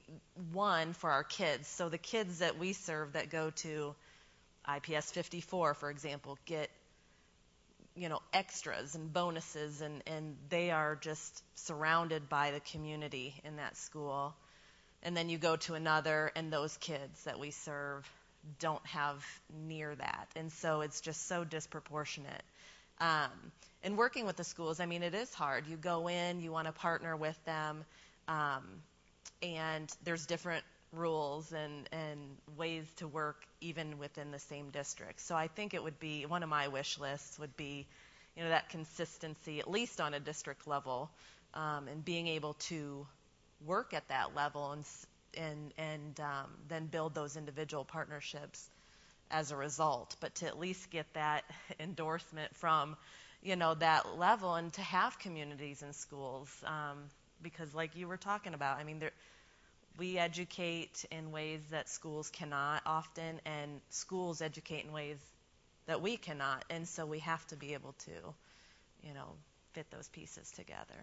one, for our kids. So the kids that we serve that go to I P S fifty-four, for example, get, you know, extras and bonuses, and, and they are just surrounded by the community in that school. And then you go to another, and those kids that we serve don't have near that. And so it's just so disproportionate. Um, and working with the schools, I mean, it is hard. You go in, you want to partner with them, um, and there's different rules and, and ways to work even within the same district. So I think it would be, one of my wish lists would be, you know, that consistency, at least on a district level, um, and being able to work at that level and and and um, then build those individual partnerships as a result. But to at least get that endorsement from, you know, that level, and to have communities in schools, um, because like you were talking about, I mean, there, we educate in ways that schools cannot often, and schools educate in ways that we cannot, and so we have to be able to, you know, fit those pieces together.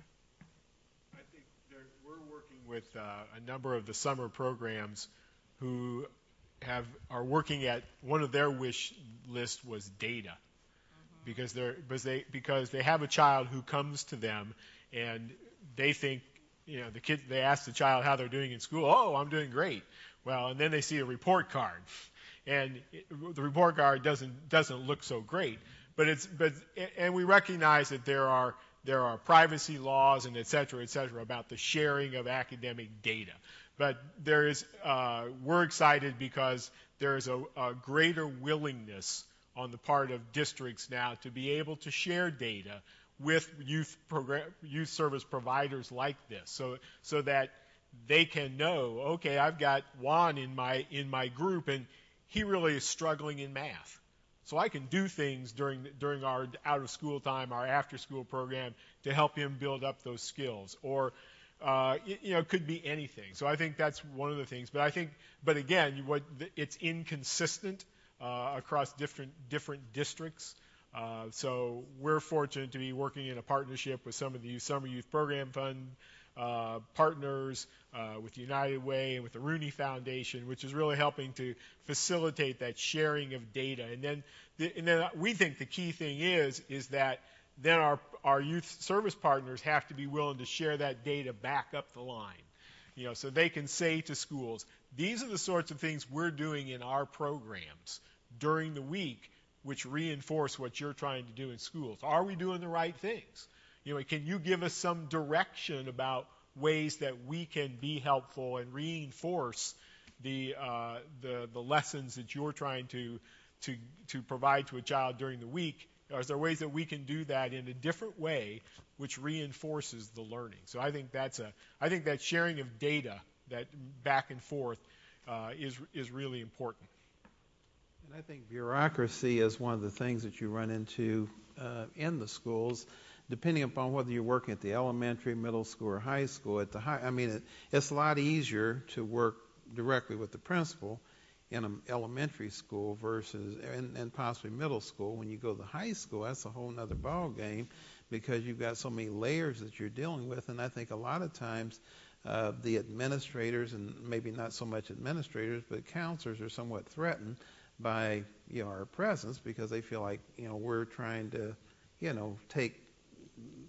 I think there, we're working with uh, a number of the summer programs who have are working at, one of their wish list was data, mm-hmm. because they're because they because they have a child who comes to them and they think, you know, the kid, they ask the child how they're doing in school. Oh, I'm doing great. Well, and then they see a report card, and it, the report card doesn't doesn't look so great. But it's but and we recognize that there are there are privacy laws and et cetera, et cetera, about the sharing of academic data. But there is uh, we're excited because there is a, a greater willingness on the part of districts now to be able to share data with youth program, youth service providers like this, so so that they can know, okay, I've got Juan in my in my group, and he really is struggling in math, so I can do things during during our out of school time, our after school program, to help him build up those skills, or uh, you, you know, it could be anything. So I think that's one of the things. But I think, but again, what it's inconsistent uh, across different different districts. Uh, so we're fortunate to be working in a partnership with some of the Summer Youth Program Fund uh, partners, uh, with United Way and with the Rooney Foundation, which is really helping to facilitate that sharing of data. And then, the, and then we think the key thing is is that then our our youth service partners have to be willing to share that data back up the line, you know, so they can say to schools, these are the sorts of things we're doing in our programs during the week, which reinforce what you're trying to do in schools. Are we doing the right things? You know, can you give us some direction about ways that we can be helpful and reinforce the uh, the the lessons that you're trying to to to provide to a child during the week? Is there ways that we can do that in a different way, which reinforces the learning? So I think that's a I think that sharing of data, that back and forth, uh, is is really important. And I think bureaucracy is one of the things that you run into uh, in the schools, depending upon whether you're working at the elementary, middle school, or high school. At the high, I mean, it, it's a lot easier to work directly with the principal in an elementary school versus, and, and possibly middle school. When you go to high school, that's a whole other ball game, because you've got so many layers that you're dealing with. And I think a lot of times uh, the administrators, and maybe not so much administrators, but counselors, are somewhat threatened by, you know, our presence, because they feel like, you know, we're trying to, you know, take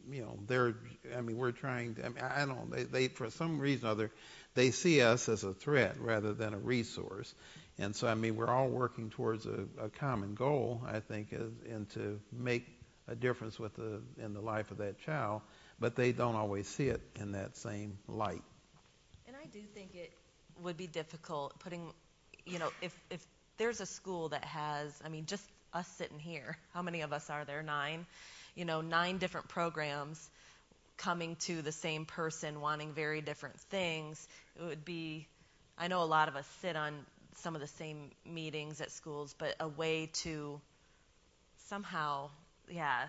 you know, they're, I mean, we're trying to, I mean, I don't, they, they, for some reason or other, they see us as a threat rather than a resource. And so, I mean, we're all working towards a, a common goal, I think, is, and to make a difference with the, in the life of that child, but they don't always see it in that same light. And I do think it would be difficult putting, you know, if, if there's a school that has, I mean, just us sitting here, how many of us are there? Nine? You know, nine different programs coming to the same person wanting very different things. It would be, I know a lot of us sit on some of the same meetings at schools, but a way to somehow, yeah,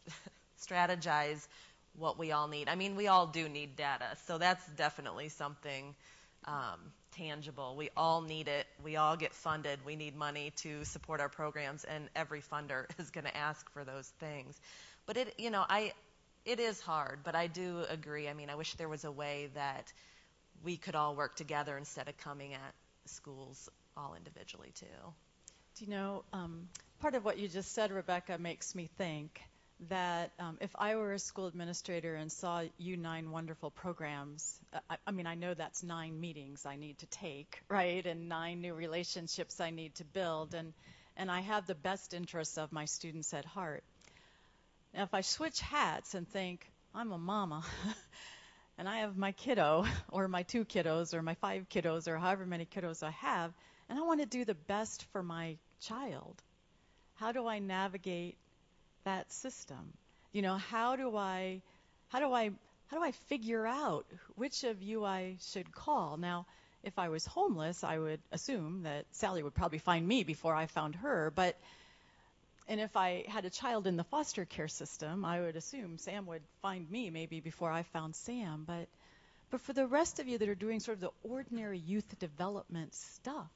strategize what we all need. I mean, we all do need data, so that's definitely something um, tangible. We all need it. We all get funded. We need money to support our programs, and every funder is going to ask for those things. But it, you know, I, it is hard, but I do agree. I mean, I wish there was a way that we could all work together instead of coming at schools all individually too. Do you know, um, part of what you just said, Rebecca, makes me think that um, if I were a school administrator and saw you nine wonderful programs, I, I mean, I know that's nine meetings I need to take, right, and nine new relationships I need to build, and, and I have the best interests of my students at heart. Now, if I switch hats and think, I'm a mama, and I have my kiddo, or my two kiddos, or my five kiddos, or however many kiddos I have, and I want to do the best for my child, how do I navigate that system? You know, how do I, how do I, how do I figure out which of you I should call? Now, if I was homeless, I would assume that Sally would probably find me before I found her, but and if I had a child in the foster care system, I would assume Sam would find me maybe before I found Sam. But but for the rest of you that are doing sort of the ordinary youth development stuff,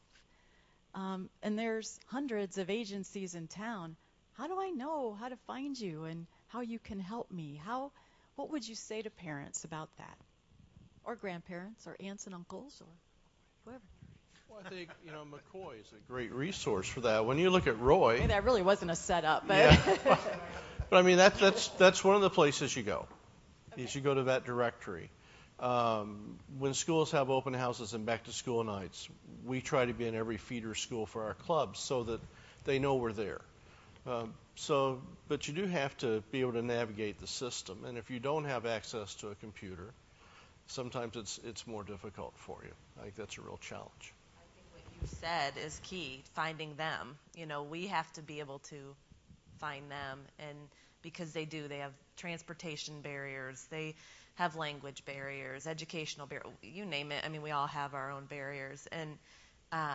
um, and there's hundreds of agencies in town, how do I know how to find you and how you can help me? How, what would you say to parents about that? Or grandparents or aunts and uncles or whoever. Well, I think, you know, McCoy is a great resource for that. When you look at Roy... Maybe that really wasn't a setup, but... Yeah. But, I mean, that, that's that's one of the places you go, okay. is you go to that directory. Um, when schools have open houses and back-to-school nights, we try to be in every feeder school for our clubs so that they know we're there. Um, so, but you do have to be able to navigate the system. And if you don't have access to a computer, sometimes it's it's more difficult for you. I think that's a real challenge. You said is key, finding them. You know, we have to be able to find them, and because they do, they have transportation barriers, they have language barriers, educational barriers, you name it. I mean, we all have our own barriers, and um,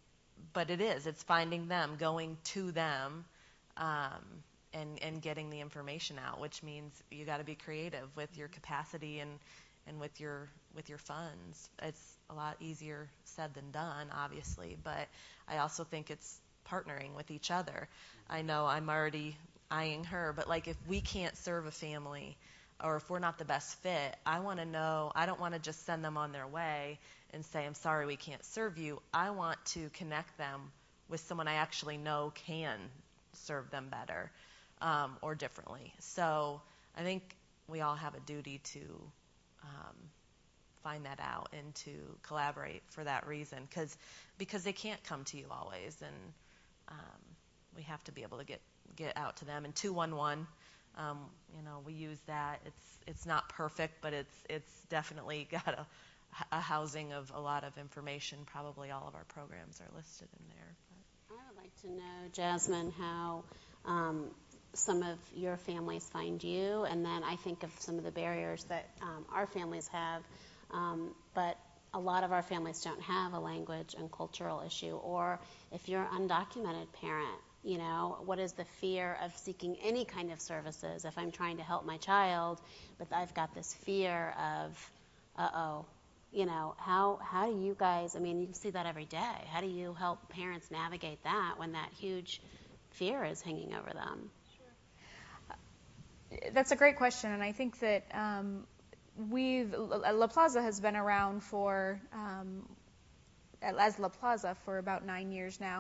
but it is, it's finding them, going to them, um, and and getting the information out, which means you got to be creative with your capacity and and with your with your funds. It's a lot easier said than done, obviously, but I also think it's partnering with each other. I know I'm already eyeing her, but like if we can't serve a family or if we're not the best fit, I want to know, I don't want to just send them on their way and say, I'm sorry, we can't serve you. I want to connect them with someone I actually know can serve them better um, or differently. So I think we all have a duty to um, find that out and to collaborate for that reason, because because they can't come to you always, and um, we have to be able to get get out to them. And two one one, um, you know, we use that. It's it's not perfect, but it's it's definitely got a, a housing of a lot of information. Probably all of our programs are listed in there. But. I would like to know, Jasmine, how um, some of your families find you, and then I think of some of the barriers that um, our families have. Um, but a lot of our families don't have a language and cultural issue. Or if you're an undocumented parent, you know, what is the fear of seeking any kind of services if I'm trying to help my child, but I've got this fear of, uh-oh, you know, how how do you guys, I mean, you see that every day. How do you help parents navigate that when that huge fear is hanging over them? Sure. That's a great question, and I think that um, we've La Plaza has been around for um, as La Plaza for about nine years now.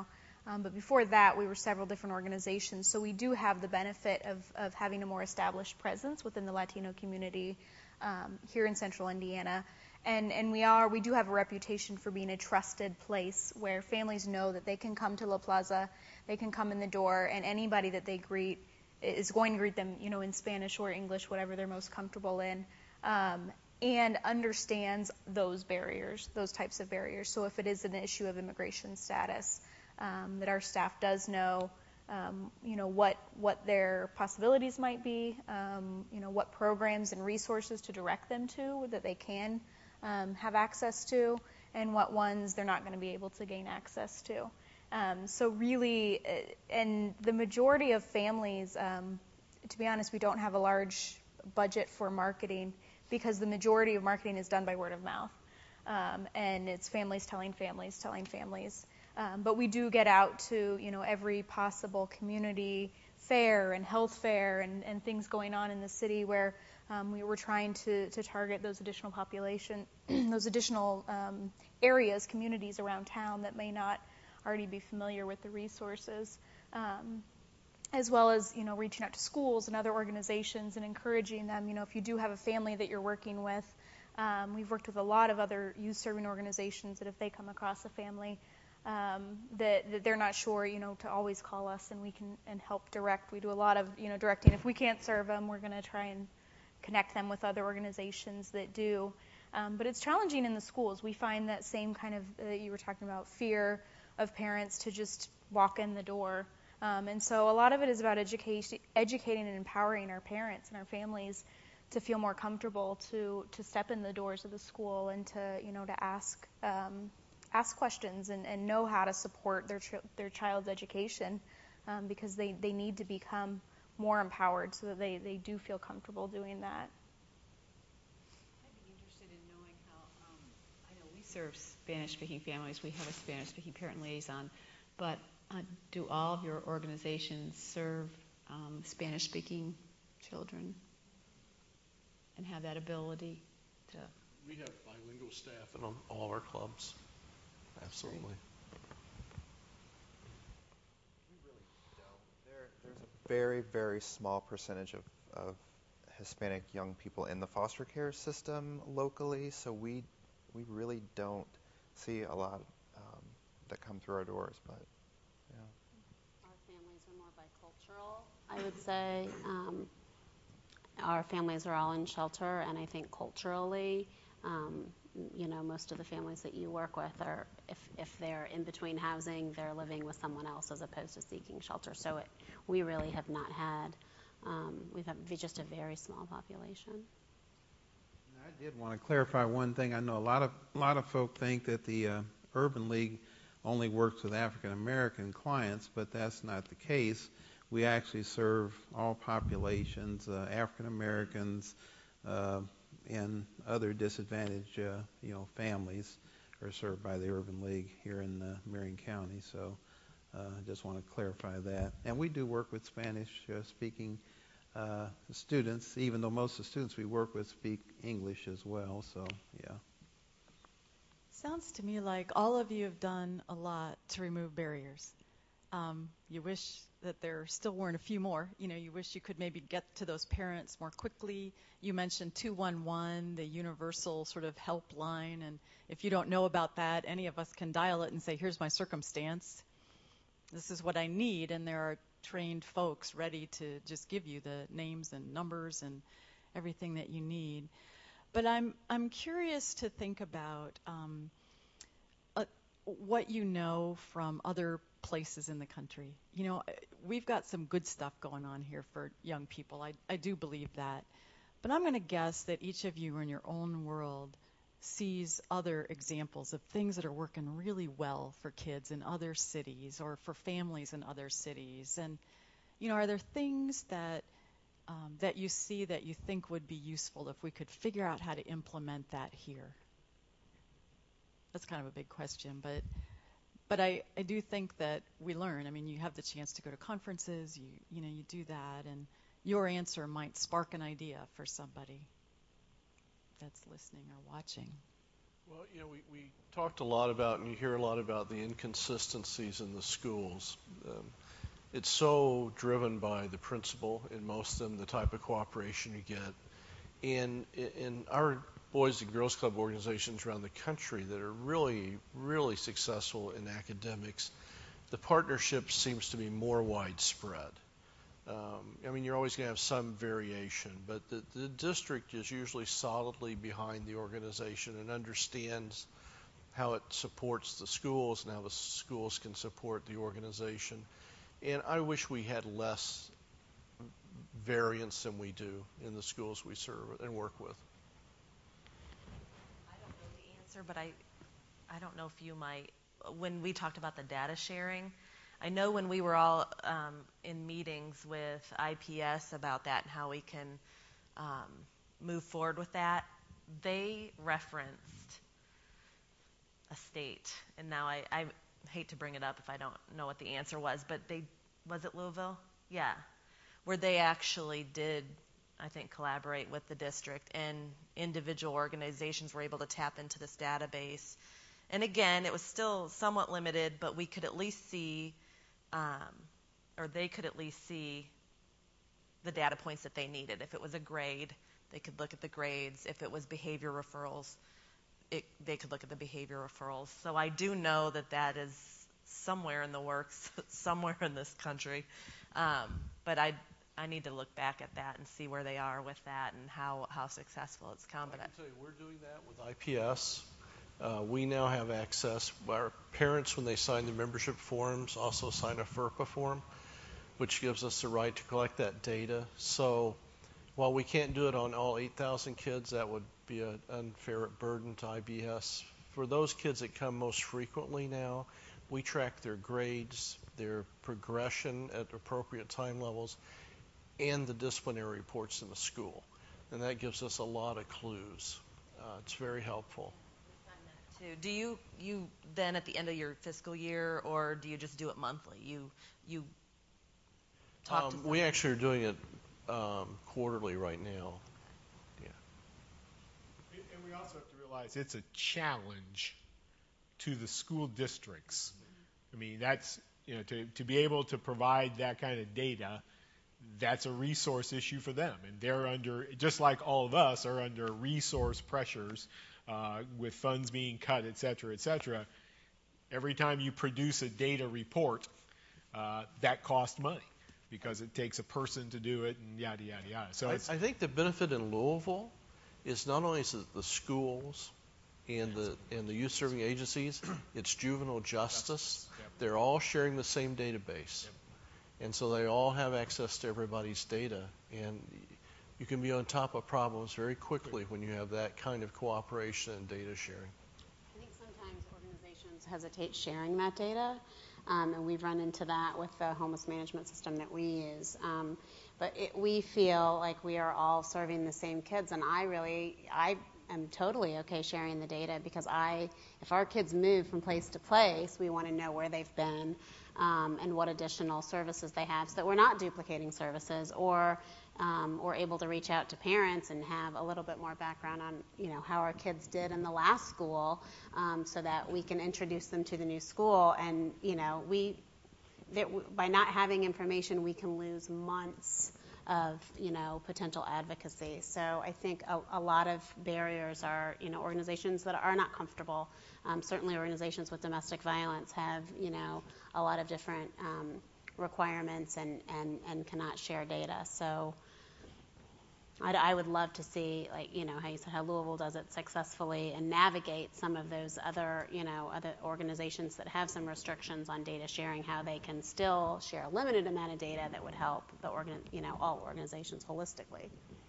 Um, but before that, we were several different organizations. So we do have the benefit of, of having a more established presence within the Latino community um, here in Central Indiana. And, and we are, we do have a reputation for being a trusted place where families know that they can come to La Plaza, they can come in the door, and anybody that they greet is going to greet them, you know, in Spanish or English, whatever they're most comfortable in, um, and understands those barriers, those types of barriers. So if it is an issue of immigration status, um, that our staff does know, um, you know, what what their possibilities might be, um, you know, what programs and resources to direct them to that they can um, have access to, and what ones they're not going to be able to gain access to. Um, so really, and the majority of families, um, to be honest, we don't have a large budget for marketing because the majority of marketing is done by word of mouth. Um, and it's families telling families, telling families. Um, but we do get out to, you know, every possible community fair and health fair and, and things going on in the city where um, we were trying to, to target those additional population, those additional um, areas, communities around town that may not already be familiar with the resources, um, as well as, you know, reaching out to schools and other organizations and encouraging them, you know, if you do have a family that you're working with, um, we've worked with a lot of other youth serving organizations that if they come across a family um, that, that they're not sure, you know, to always call us and we can and help direct. We do a lot of, you know, directing. If we can't serve them, we're going to try and connect them with other organizations that do. Um, but it's challenging in the schools. We find that same kind of, uh, you were talking about, fear of parents to just walk in the door. Um, and so a lot of it is about education, educating and empowering our parents and our families to feel more comfortable to, to step in the doors of the school and to, you know, to ask um, ask questions and, and know how to support their ch- their child's education um, because they, they need to become more empowered so that they, they do feel comfortable doing that. I'd be interested in knowing how, um, I know we serve Spanish-speaking families. We have a Spanish-speaking parent liaison, but uh, do all of your organizations serve um, Spanish-speaking children and have that ability to? We have bilingual staff in all our clubs. Absolutely. We really don't. There, there's a very, very small percentage of, of Hispanic young people in the foster care system locally, so we we really don't see a lot um, that come through our doors. But yeah, our families are more bicultural, I would say. Um, our families are all in shelter, and I think culturally, um, you know, most of the families that you work with are, if, if they're in between housing, they're living with someone else as opposed to seeking shelter. So it, we really have not had, um, we've had just a very small population. I did want to clarify one thing. I know a lot of a lot of folk think that the uh, Urban League only works with African American clients, but that's not the case. We actually serve all populations, uh, African Americans, uh, and other disadvantaged, uh, you know, families are served by the Urban League here in uh, Marion County. So, I uh, just want to clarify that. And we do work with Spanish-speaking uh, uh, students, even though most of the students we work with speak English as well. So, yeah. Sounds to me like all of you have done a lot to remove barriers. Um, you wish that there still weren't a few more. You know, you wish you could maybe get to those parents more quickly. You mentioned two one one, the universal sort of helpline, and if you don't know about that, any of us can dial it and say, here's my circumstance. This is what I need, and there are trained folks ready to just give you the names and numbers and everything that you need. But I'm I'm curious to think about um, uh, what you know from other places in the country. You know, we've got some good stuff going on here for young people. I, I do believe that. But I'm going to guess that each of you in your own world sees other examples of things that are working really well for kids in other cities or for families in other cities. And, you know, are there things that um, that you see that you think would be useful if we could figure out how to implement that here? That's kind of a big question, but But I, I do think that we learn. I mean, you have the chance to go to conferences, you you know, you do that, and your answer might spark an idea for somebody that's listening or watching. Well, you know, we, we talked a lot about, and you hear a lot about the inconsistencies in the schools. Um, it's so driven by the principal in most of them, the type of cooperation you get. And in our Boys and Girls Club organizations around the country that are really, really successful in academics, the partnership seems to be more widespread. Um, I mean, you're always going to have some variation, but the, the district is usually solidly behind the organization and understands how it supports the schools and how the schools can support the organization. And I wish we had less variance than we do in the schools we serve and work with. I don't know the answer, but I, I don't know if you might. When we talked about the data sharing, I know when we were all um, in meetings with I P S about that and how we can um, move forward with that, they referenced a state, and now I, I hate to bring it up if I don't know what the answer was, but they, was it Louisville? Yeah, where they actually did, I think, collaborate with the district, and individual organizations were able to tap into this database. And again, it was still somewhat limited, but we could at least see Um, or they could at least see the data points that they needed. If it was a grade, they could look at the grades. If it was behavior referrals, it, they could look at the behavior referrals. So I do know that that is somewhere in the works, somewhere in this country. Um, but I, I need to look back at that and see where they are with that and how, how successful it's come. I But can tell you, we're doing that with I P S. Uh, we now have access. Our parents, when they sign the membership forms, also sign a FERPA form, which gives us the right to collect that data. So while we can't do it on all eight thousand kids, that would be an unfair burden to I B S. For those kids that come most frequently now, we track their grades, their progression at appropriate time levels, and the disciplinary reports in the school. And that gives us a lot of clues. Uh, it's very helpful. Do you you then at the end of your fiscal year, or do you just do it monthly? You you talk um, to we actually are doing it um, quarterly right now. Yeah. And we also have to realize it's a challenge to the school districts. I mean, that's, you know, to, to be able to provide that kind of data, that's a resource issue for them. And they're under, just like all of us, are under resource pressures uh, with funds being cut, et cetera, et cetera. Every time you produce a data report, uh, that costs money because it takes a person to do it and yada, yada, yada. So I, it's, I think the benefit in Louisville is not only is it the schools and the and the youth serving agencies, it's juvenile justice. Yep. They're all sharing the same database. Yep. And so they all have access to everybody's data. And you can be on top of problems very quickly when you have that kind of cooperation and data sharing. I think sometimes organizations hesitate sharing that data, um, and we've run into that with the homeless management system that we use. Um, but it, we feel like we are all serving the same kids, and I really, I am totally okay sharing the data because I, if our kids move from place to place, we want to know where they've been um, and what additional services they have, so that we're not duplicating services, or Um, we're able to reach out to parents and have a little bit more background on, you know, how our kids did in the last school, um, so that we can introduce them to the new school. And, you know, we, that w- by not having information, we can lose months of, you know, potential advocacy. So I think a, a lot of barriers are, you know, organizations that are not comfortable. Um, certainly organizations with domestic violence have, you know, a lot of different um, requirements and, and, and cannot share data. So I'd, I would love to see, like, you know, how you said, how Louisville does it successfully and navigate some of those other, you know, other organizations that have some restrictions on data sharing, how they can still share a limited amount of data that would help the organ, you know, all organizations holistically.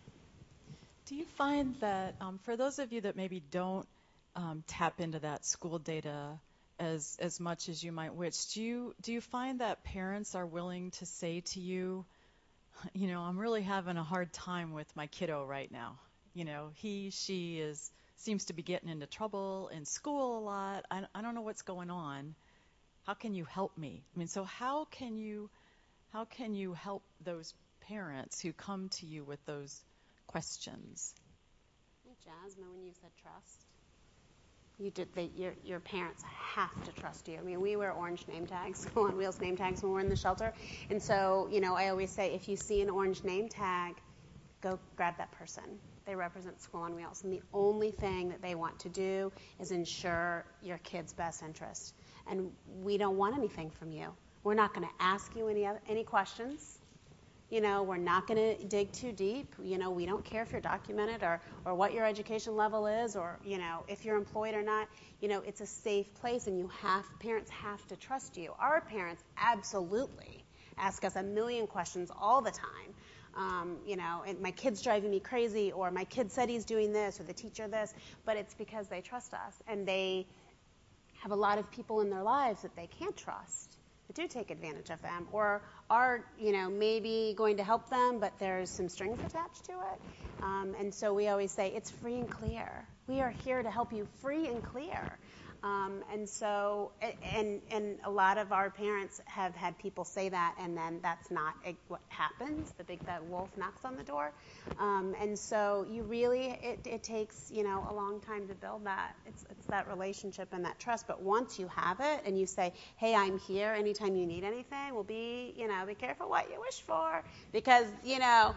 Do you find that um, for those of you that maybe don't um, tap into that school data as as much as you might wish, do you do you find that parents are willing to say to you, you know, I'm really having a hard time with my kiddo right now. You know, he, she is seems to be getting into trouble in school a lot. I, I don't know what's going on. How can you help me? I mean, so how can you how can you help those parents who come to you with those questions? Jasmine, when you said trust. You did. They, your your parents have to trust you. I mean, we wear orange name tags, School on Wheels name tags when we're in the shelter, and so you know, I always say, if you see an orange name tag, go grab that person. They represent School on Wheels, and the only thing that they want to do is ensure your kid's best interest. And we don't want anything from you. We're not going to ask you any other, any questions. You know, we're not going to dig too deep. You know, we don't care if you're documented or, or what your education level is or, you know, if you're employed or not. You know, it's a safe place, and you have, parents have to trust you. Our parents absolutely ask us a million questions all the time. Um, you know, and my kid's driving me crazy, or my kid said he's doing this, or the teacher this, but it's because they trust us, and they have a lot of people in their lives that they can't trust, that do take advantage of them, or are, you know, maybe going to help them, but there's some strings attached to it. Um, and so we always say, it's free and clear. We are here to help you free and clear. Um, and so, and and a lot of our parents have had people say that, and then that's not what happens. The big bad wolf knocks on the door. Um, and so you really, it, it takes, you know, a long time to build that. It's, it's that relationship and that trust. But once you have it and you say, hey, I'm here anytime you need anything, we'll be, you know, be careful what you wish for. Because, you know,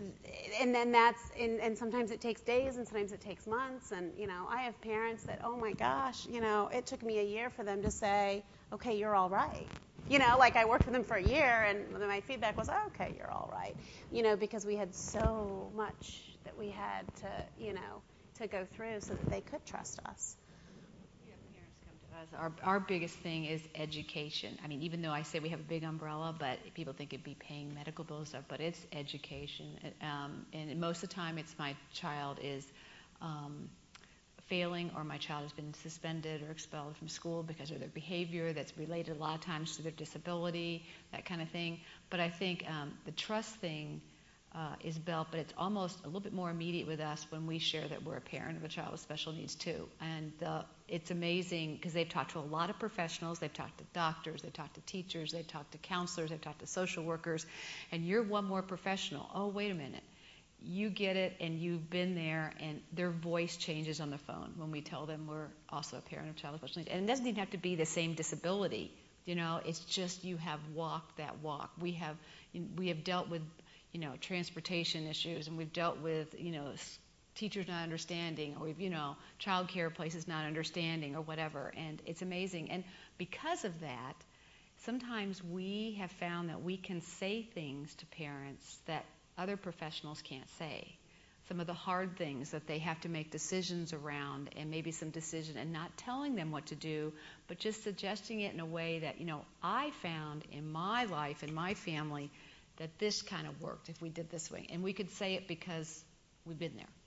and then that's, and, and sometimes it takes days and sometimes it takes months. And, you know, I have parents that, oh my gosh, you know, it took me a year for them to say, okay, you're all right. You know, like I worked with them for a year, and my feedback was, oh, okay, you're all right. You know, because we had so much that we had to, you know, to go through so that they could trust us. We have parents come to us. Our, our biggest thing is education. I mean, even though I say we have a big umbrella, but people think it'd be paying medical bills and stuff, but it's education. Um, and most of the time it's my child is um, failing, or my child has been suspended or expelled from school because of their behavior that's related a lot of times to their disability, that kind of thing. But I think um, the trust thing uh, is built, but it's almost a little bit more immediate with us when we share that we're a parent of a child with special needs too. And uh, it's amazing because they've talked to a lot of professionals. They've talked to doctors, they've talked to teachers, they've talked to counselors, they've talked to social workers, and you're one more professional. Oh, wait a minute. You get it, and you've been there, and their voice changes on the phone when we tell them we're also a parent of child with special needs. And it doesn't even have to be the same disability, you know. It's just you have walked that walk. We have we have dealt with, you know, transportation issues, and we've dealt with, you know, teachers not understanding, or you know, child care places not understanding, or whatever. And it's amazing. And because of that, sometimes we have found that we can say things to parents that other professionals can't say. Some of the hard things that they have to make decisions around, and maybe some decision, and not telling them what to do, but just suggesting it in a way that, you know, I found in my life, in my family, that this kind of worked if we did this way. And we could say it because we've been there.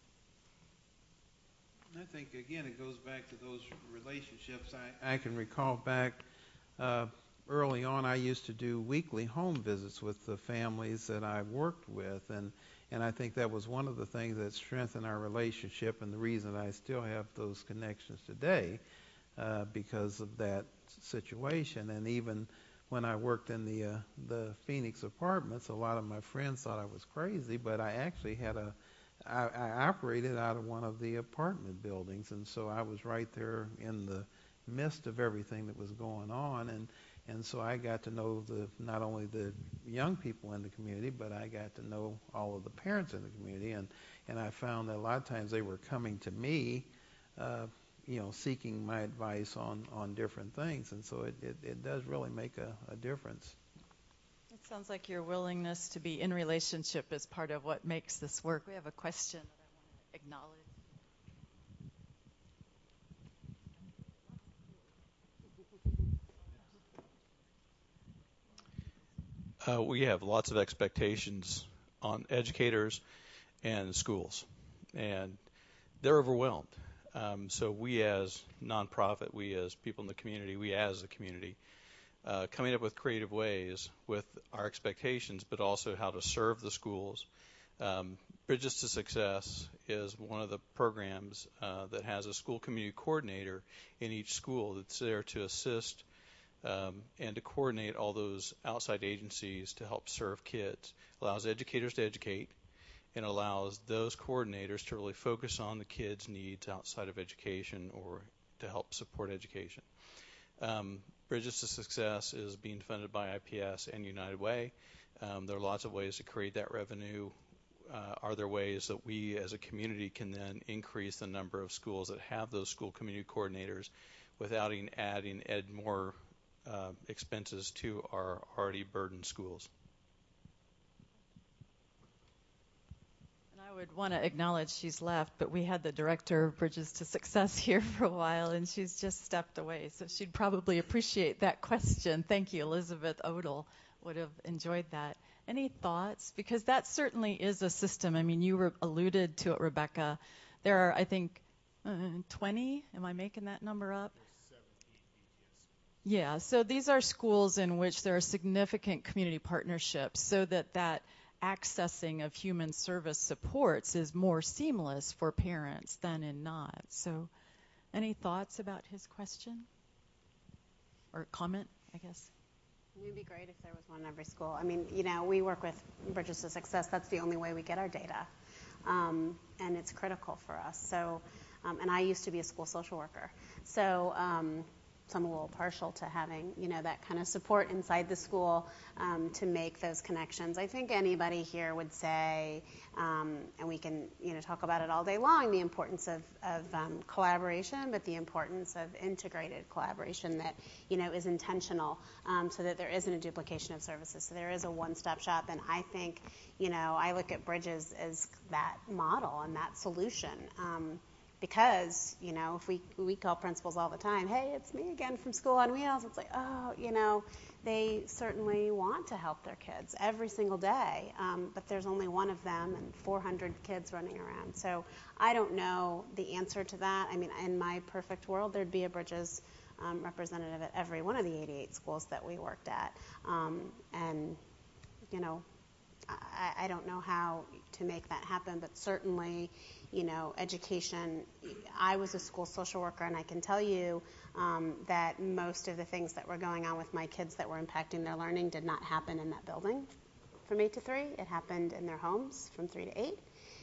I think, again, it goes back to those relationships. I, I can recall back uh, early on, I used to do weekly home visits with the families that I worked with, and, and I think that was one of the things that strengthened our relationship, and the reason I still have those connections today uh, because of that situation. And even when I worked in the uh, the Phoenix apartments, a lot of my friends thought I was crazy, but I actually had a I, I operated out of one of the apartment buildings, and so I was right there in the midst of everything that was going on, and And so I got to know the not only the young people in the community, but I got to know all of the parents in the community. And, and I found that a lot of times they were coming to me, uh, you know, seeking my advice on, on different things. And so it, it, it does really make a, a difference. It sounds like your willingness to be in relationship is part of what makes this work. We have a question that I want to acknowledge. Uh, we have lots of expectations on educators and schools, and they're overwhelmed. Um, so we as nonprofit, we as people in the community, we as the community, uh, coming up with creative ways with our expectations, but also how to serve the schools. Um, Bridges to Success is one of the programs uh, that has a school community coordinator in each school that's there to assist Um, and to coordinate all those outside agencies to help serve kids. Allows educators to educate, and allows those coordinators to really focus on the kids' needs outside of education or to help support education. Um, Bridges to Success is being funded by I P S and United Way. Um, there are lots of ways to create that revenue. Uh, are there ways that we as a community can then increase the number of schools that have those school community coordinators without adding ed more uh, expenses to our already burdened schools? And I would want to acknowledge she's left, but we had the director of Bridges to Success here for a while, and she's just stepped away, so she'd probably appreciate that question. Thank you, Elizabeth Odell would have enjoyed that. Any thoughts? Because that certainly is a system. I mean, you re- alluded to it, Rebecca. There are, I think, uh, twenty. Am I making that number up? Yeah, so these are schools in which there are significant community partnerships so that that accessing of human service supports is more seamless for parents than in not. So any thoughts about his question? Or comment, I guess? It would be great if there was one in every school. I mean, you know, we work with Bridges to Success. That's the only way we get our data. Um, and it's critical for us. So, um, and I used to be a school social worker. So, um, so I'm a little partial to having, you know, that kind of support inside the school um, to make those connections. I think anybody here would say, um, and we can, you know, talk about it all day long, the importance of, of um, collaboration, but the importance of integrated collaboration that, you know, is intentional um, so that there isn't a duplication of services. So there is a one-stop shop. And I think, you know, I look at Bridges as that model and that solution. Um, Because, you know, if we we call principals all the time, hey, it's me again from School on Wheels. It's like, oh, you know, they certainly want to help their kids every single day, um, but there's only one of them and four hundred kids running around. So I don't know the answer to that. I mean, in my perfect world, there'd be a Bridges um, representative at every one of the eighty-eight schools that we worked at. Um, and, you know, I, I don't know how to make that happen, but certainly, you know, education. I was a school social worker, and I can tell you um, that most of the things that were going on with my kids that were impacting their learning did not happen in that building from eight to three. It happened in their homes from three to eight.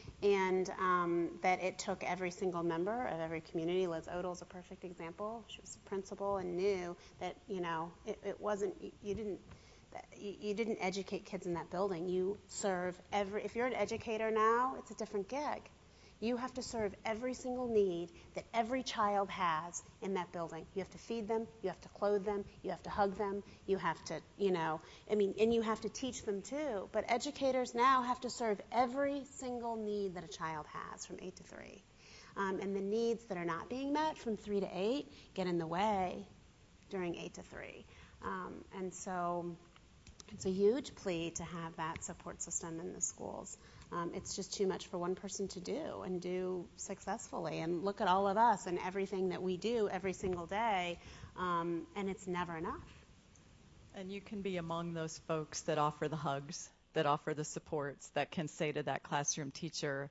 And um, that it took every single member of every community. Liz Odell is a perfect example. She was a principal and knew that, you know, it, it wasn't, you, you didn't, You, you didn't educate kids in that building. You serve every, if you're an educator now, it's a different gig. You have to serve every single need that every child has in that building. You have to feed them, you have to clothe them, you have to hug them, you have to, you know, I mean, and you have to teach them too. But educators now have to serve every single need that a child has from eight to three. Um, and the needs that are not being met from three to eight get in the way during eight to three. Um, and so it's a huge plea to have that support system in the schools. Um, it's just too much for one person to do and do successfully. And look at all of us and everything that we do every single day, um, and it's never enough. And you can be among those folks that offer the hugs, that offer the supports, that can say to that classroom teacher,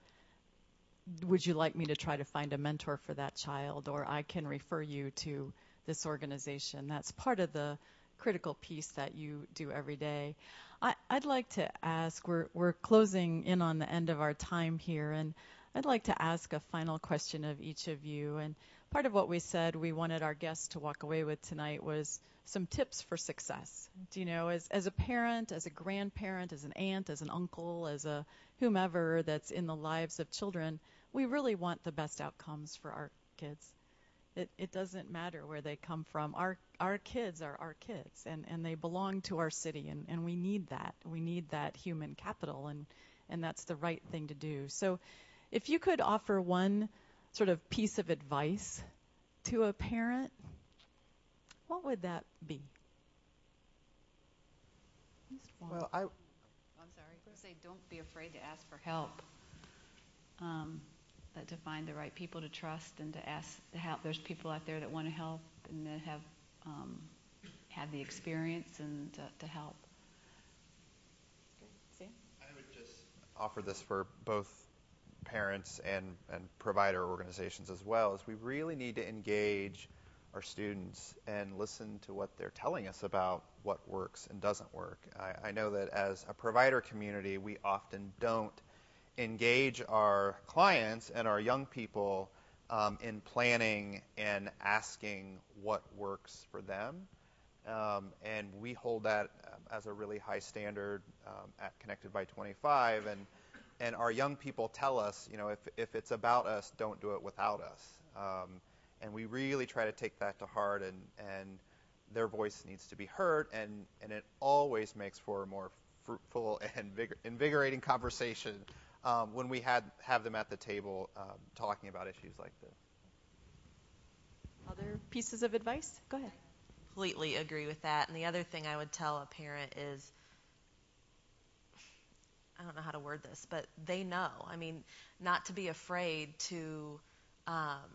would you like me to try to find a mentor for that child, or I can refer you to this organization. That's part of the critical piece that you do every day. I, I'd like to ask, we're, we're closing in on the end of our time here, and I'd like to ask a final question of each of you. And part of what we said we wanted our guests to walk away with tonight was some tips for success. Do you know, as, as a parent, as a grandparent, as an aunt, as an uncle, as a whomever that's in the lives of children, we really want the best outcomes for our kids. It, it doesn't matter where they come from. Our our kids are our kids, and, and they belong to our city, and, and we need that. We need that human capital, and, and that's the right thing to do. So if you could offer one sort of piece of advice to a parent, what would that be? Well, I... I'm sorry. I say don't be afraid to ask for help. Um, That to find the right people to trust and to ask to help. There's people out there that want to help and that have um, had the experience and to, to help. I would just offer this for both parents and, and provider organizations as well, is we really need to engage our students and listen to what they're telling us about what works and doesn't work. I, I know that as a provider community, we often don't engage our clients and our young people um, in planning and asking what works for them. Um, and we hold that as a really high standard um, at Connected by twenty-five. And and our young people tell us, you know, if if it's about us, don't do it without us. Um, and we really try to take that to heart, and, and their voice needs to be heard, and, and it always makes for a more fruitful and vigor- invigorating conversation um, when we had have them at the table um, talking about issues like this. Other pieces of advice? Go ahead. Completely agree with that. And the other thing I would tell a parent is, I don't know how to word this, but they know. I mean, not to be afraid to um,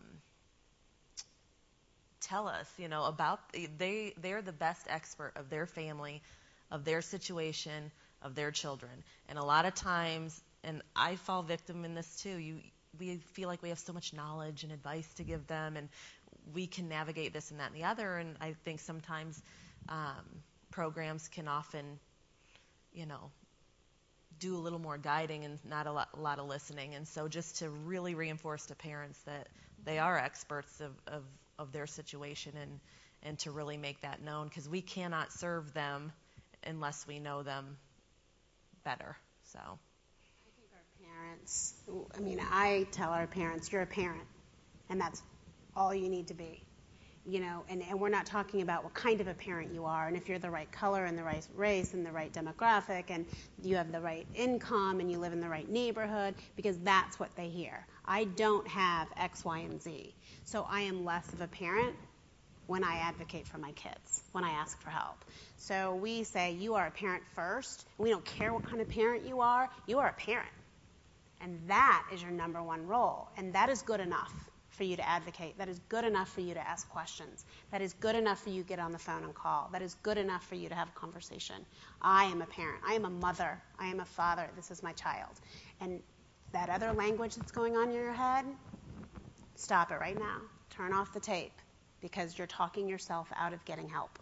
tell us, you know, about, they, they're the best expert of their family, of their situation, of their children. And a lot of times, and I fall victim in this too, you, we feel like we have so much knowledge and advice to give them, and we can navigate this and that and the other. And I think sometimes um, programs can often, you know, do a little more guiding and not a lot, a lot of listening. And so just to really reinforce to parents that they are experts of, of, of their situation, and, and to really make that known, because we cannot serve them unless we know them better. So I think our parents, I mean, I tell our parents, you're a parent, and that's all you need to be. You know, and, and we're not talking about what kind of a parent you are, and if you're the right color and the right race and the right demographic, and you have the right income and you live in the right neighborhood, because that's what they hear. I don't have X, Y, and Z. So I am less of a parent when I advocate for my kids, when I ask for help. So we say, you are a parent first. We don't care what kind of parent you are. You are a parent. And that is your number one role. And that is good enough for you to advocate. That is good enough for you to ask questions. That is good enough for you to get on the phone and call. That is good enough for you to have a conversation. I am a parent. I am a mother. I am a father. This is my child. And that other language that's going on in your head, stop it right now. Turn off the tape, because you're talking yourself out of getting help.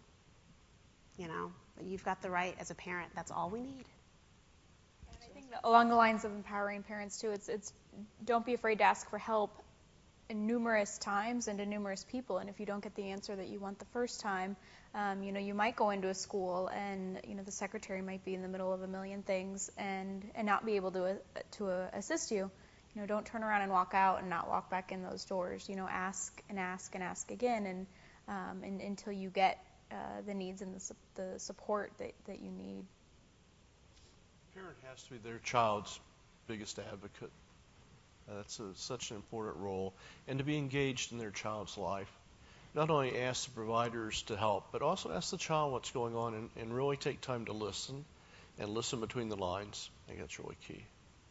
You know, but you've got the right as a parent. That's all we need. And I think that along the lines of empowering parents too, it's it's don't be afraid to ask for help in numerous times and to numerous people. And if you don't get the answer that you want the first time, um, you know, you might go into a school and, you know, the secretary might be in the middle of a million things and, and not be able to uh, to uh, assist you. You know, don't turn around and walk out and not walk back in those doors. You know, ask and ask and ask again, and um, and until you get uh, the needs and the su- the support that, that you need. The parent has to be their child's biggest advocate. Uh, that's a, such an important role, and to be engaged in their child's life. Not only ask the providers to help, but also ask the child what's going on, and, and really take time to listen and listen between the lines. I think that's really key.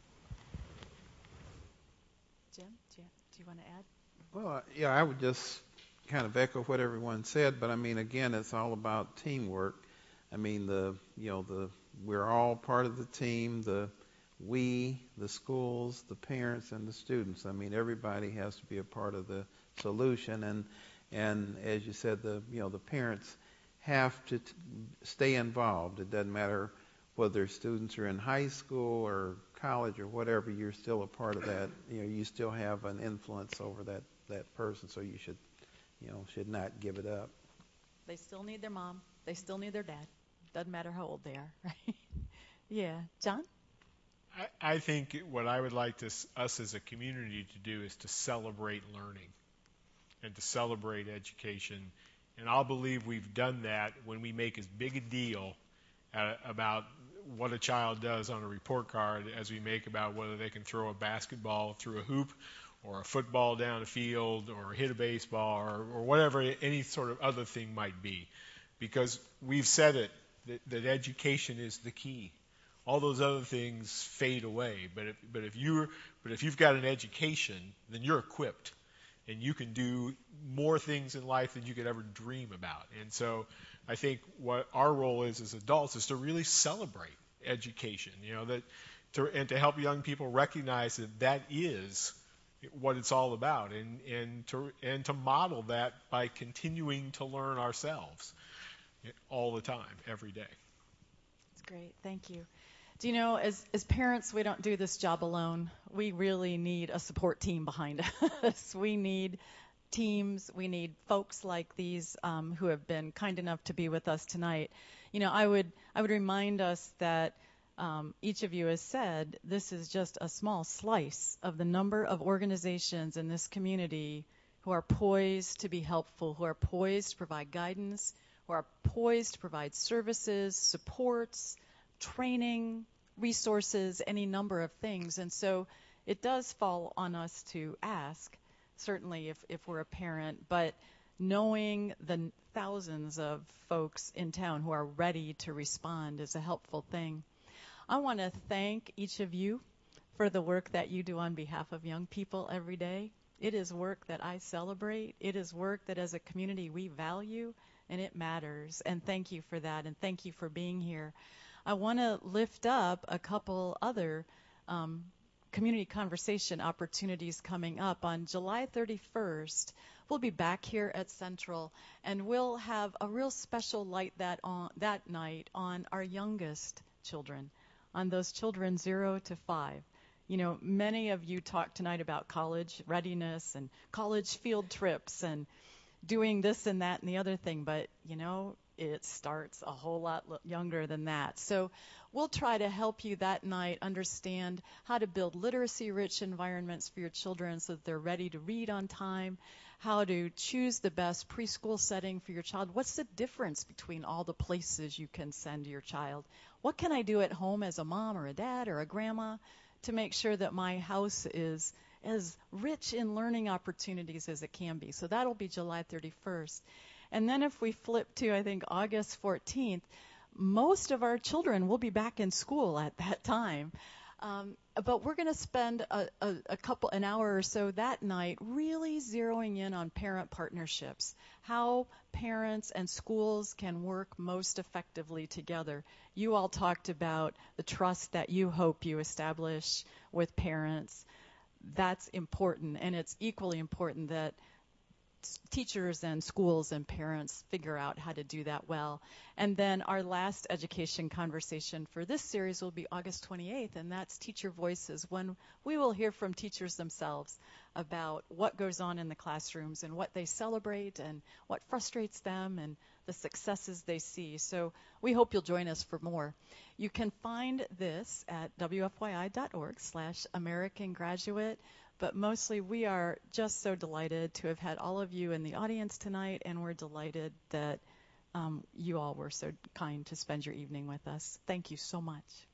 Jim, do you, do you want to add? Well, yeah, I would just kind of echo what everyone said, but I mean, again, it's all about teamwork. I mean, the you know the we're all part of the team. The we, the schools, the parents, and the students. I mean, everybody has to be a part of the solution. And and as you said, the you know the parents have to t- stay involved. It doesn't matter whether students are in high school or college or whatever. You're still a part of that. You know, you still have an influence over that that person. So you should, you know, should not give it up. They still need their mom. They still need their dad. Doesn't matter how old they are, right? Yeah. John? I, I think what I would like to, us as a community to do is to celebrate learning and to celebrate education. And I'll believe we've done that when we make as big a deal uh, about what a child does on a report card as we make about whether they can throw a basketball through a hoop or a football down a field or hit a baseball or, or whatever any sort of other thing might be. Because we've said it, that, that education is the key. All those other things fade away. But if, but if you're but if you've got an education, then you're equipped, and you can do more things in life than you could ever dream about. And so, I think what our role is as adults is to really celebrate education. You know that, to, and to help young people recognize that that is what it's all about, and and to and to model that by continuing to learn ourselves all the time, every day. That's great. Thank you. Do you know, as, as parents, we don't do this job alone. We really need a support team behind us. We need teams. We need folks like these um, who have been kind enough to be with us tonight. You know, I would I would remind us that um, each of you has said this is just a small slice of the number of organizations in this community who are poised to be helpful, who are poised to provide guidance, who are poised to provide services, supports, training, resources, any number of things. And so it does fall on us to ask, certainly if, if we're a parent, but knowing the thousands of folks in town who are ready to respond is a helpful thing. I want to thank each of you for the work that you do on behalf of young people every day. It is work that I celebrate. It is work that as a community we value, and it matters. And thank you for that, and thank you for being here. I want to lift up a couple other um, community conversation opportunities coming up. On July thirty-first, we'll be back here at Central, and we'll have a real special light that on that night on our youngest children, on those children zero to five. You know, many of you talked tonight about college readiness and college field trips and doing this and that and the other thing, but, you know, it starts a whole lot younger than that. So we'll try to help you that night understand how to build literacy-rich environments for your children so that they're ready to read on time, how to choose the best preschool setting for your child. What's the difference between all the places you can send your child? What can I do at home as a mom or a dad or a grandma to make sure that my house is as rich in learning opportunities as it can be? So that'll be July thirty-first. And then if we flip to, I think, August fourteenth, most of our children will be back in school at that time. Um, but we're going to spend a, a, a couple, an hour or so that night really zeroing in on parent partnerships, how parents and schools can work most effectively together. You all talked about the trust that you hope you establish with parents. That's important, and it's equally important that teachers and schools and parents figure out how to do that well. And then our last education conversation for this series will be August twenty-eighth, and that's Teacher Voices, when we will hear from teachers themselves about what goes on in the classrooms and what they celebrate and what frustrates them and the successes they see. So we hope you'll join us for more. You can find this at W F Y I dot org slash American Graduate. But mostly we are just so delighted to have had all of you in the audience tonight, and we're delighted that um, you all were so kind to spend your evening with us. Thank you so much.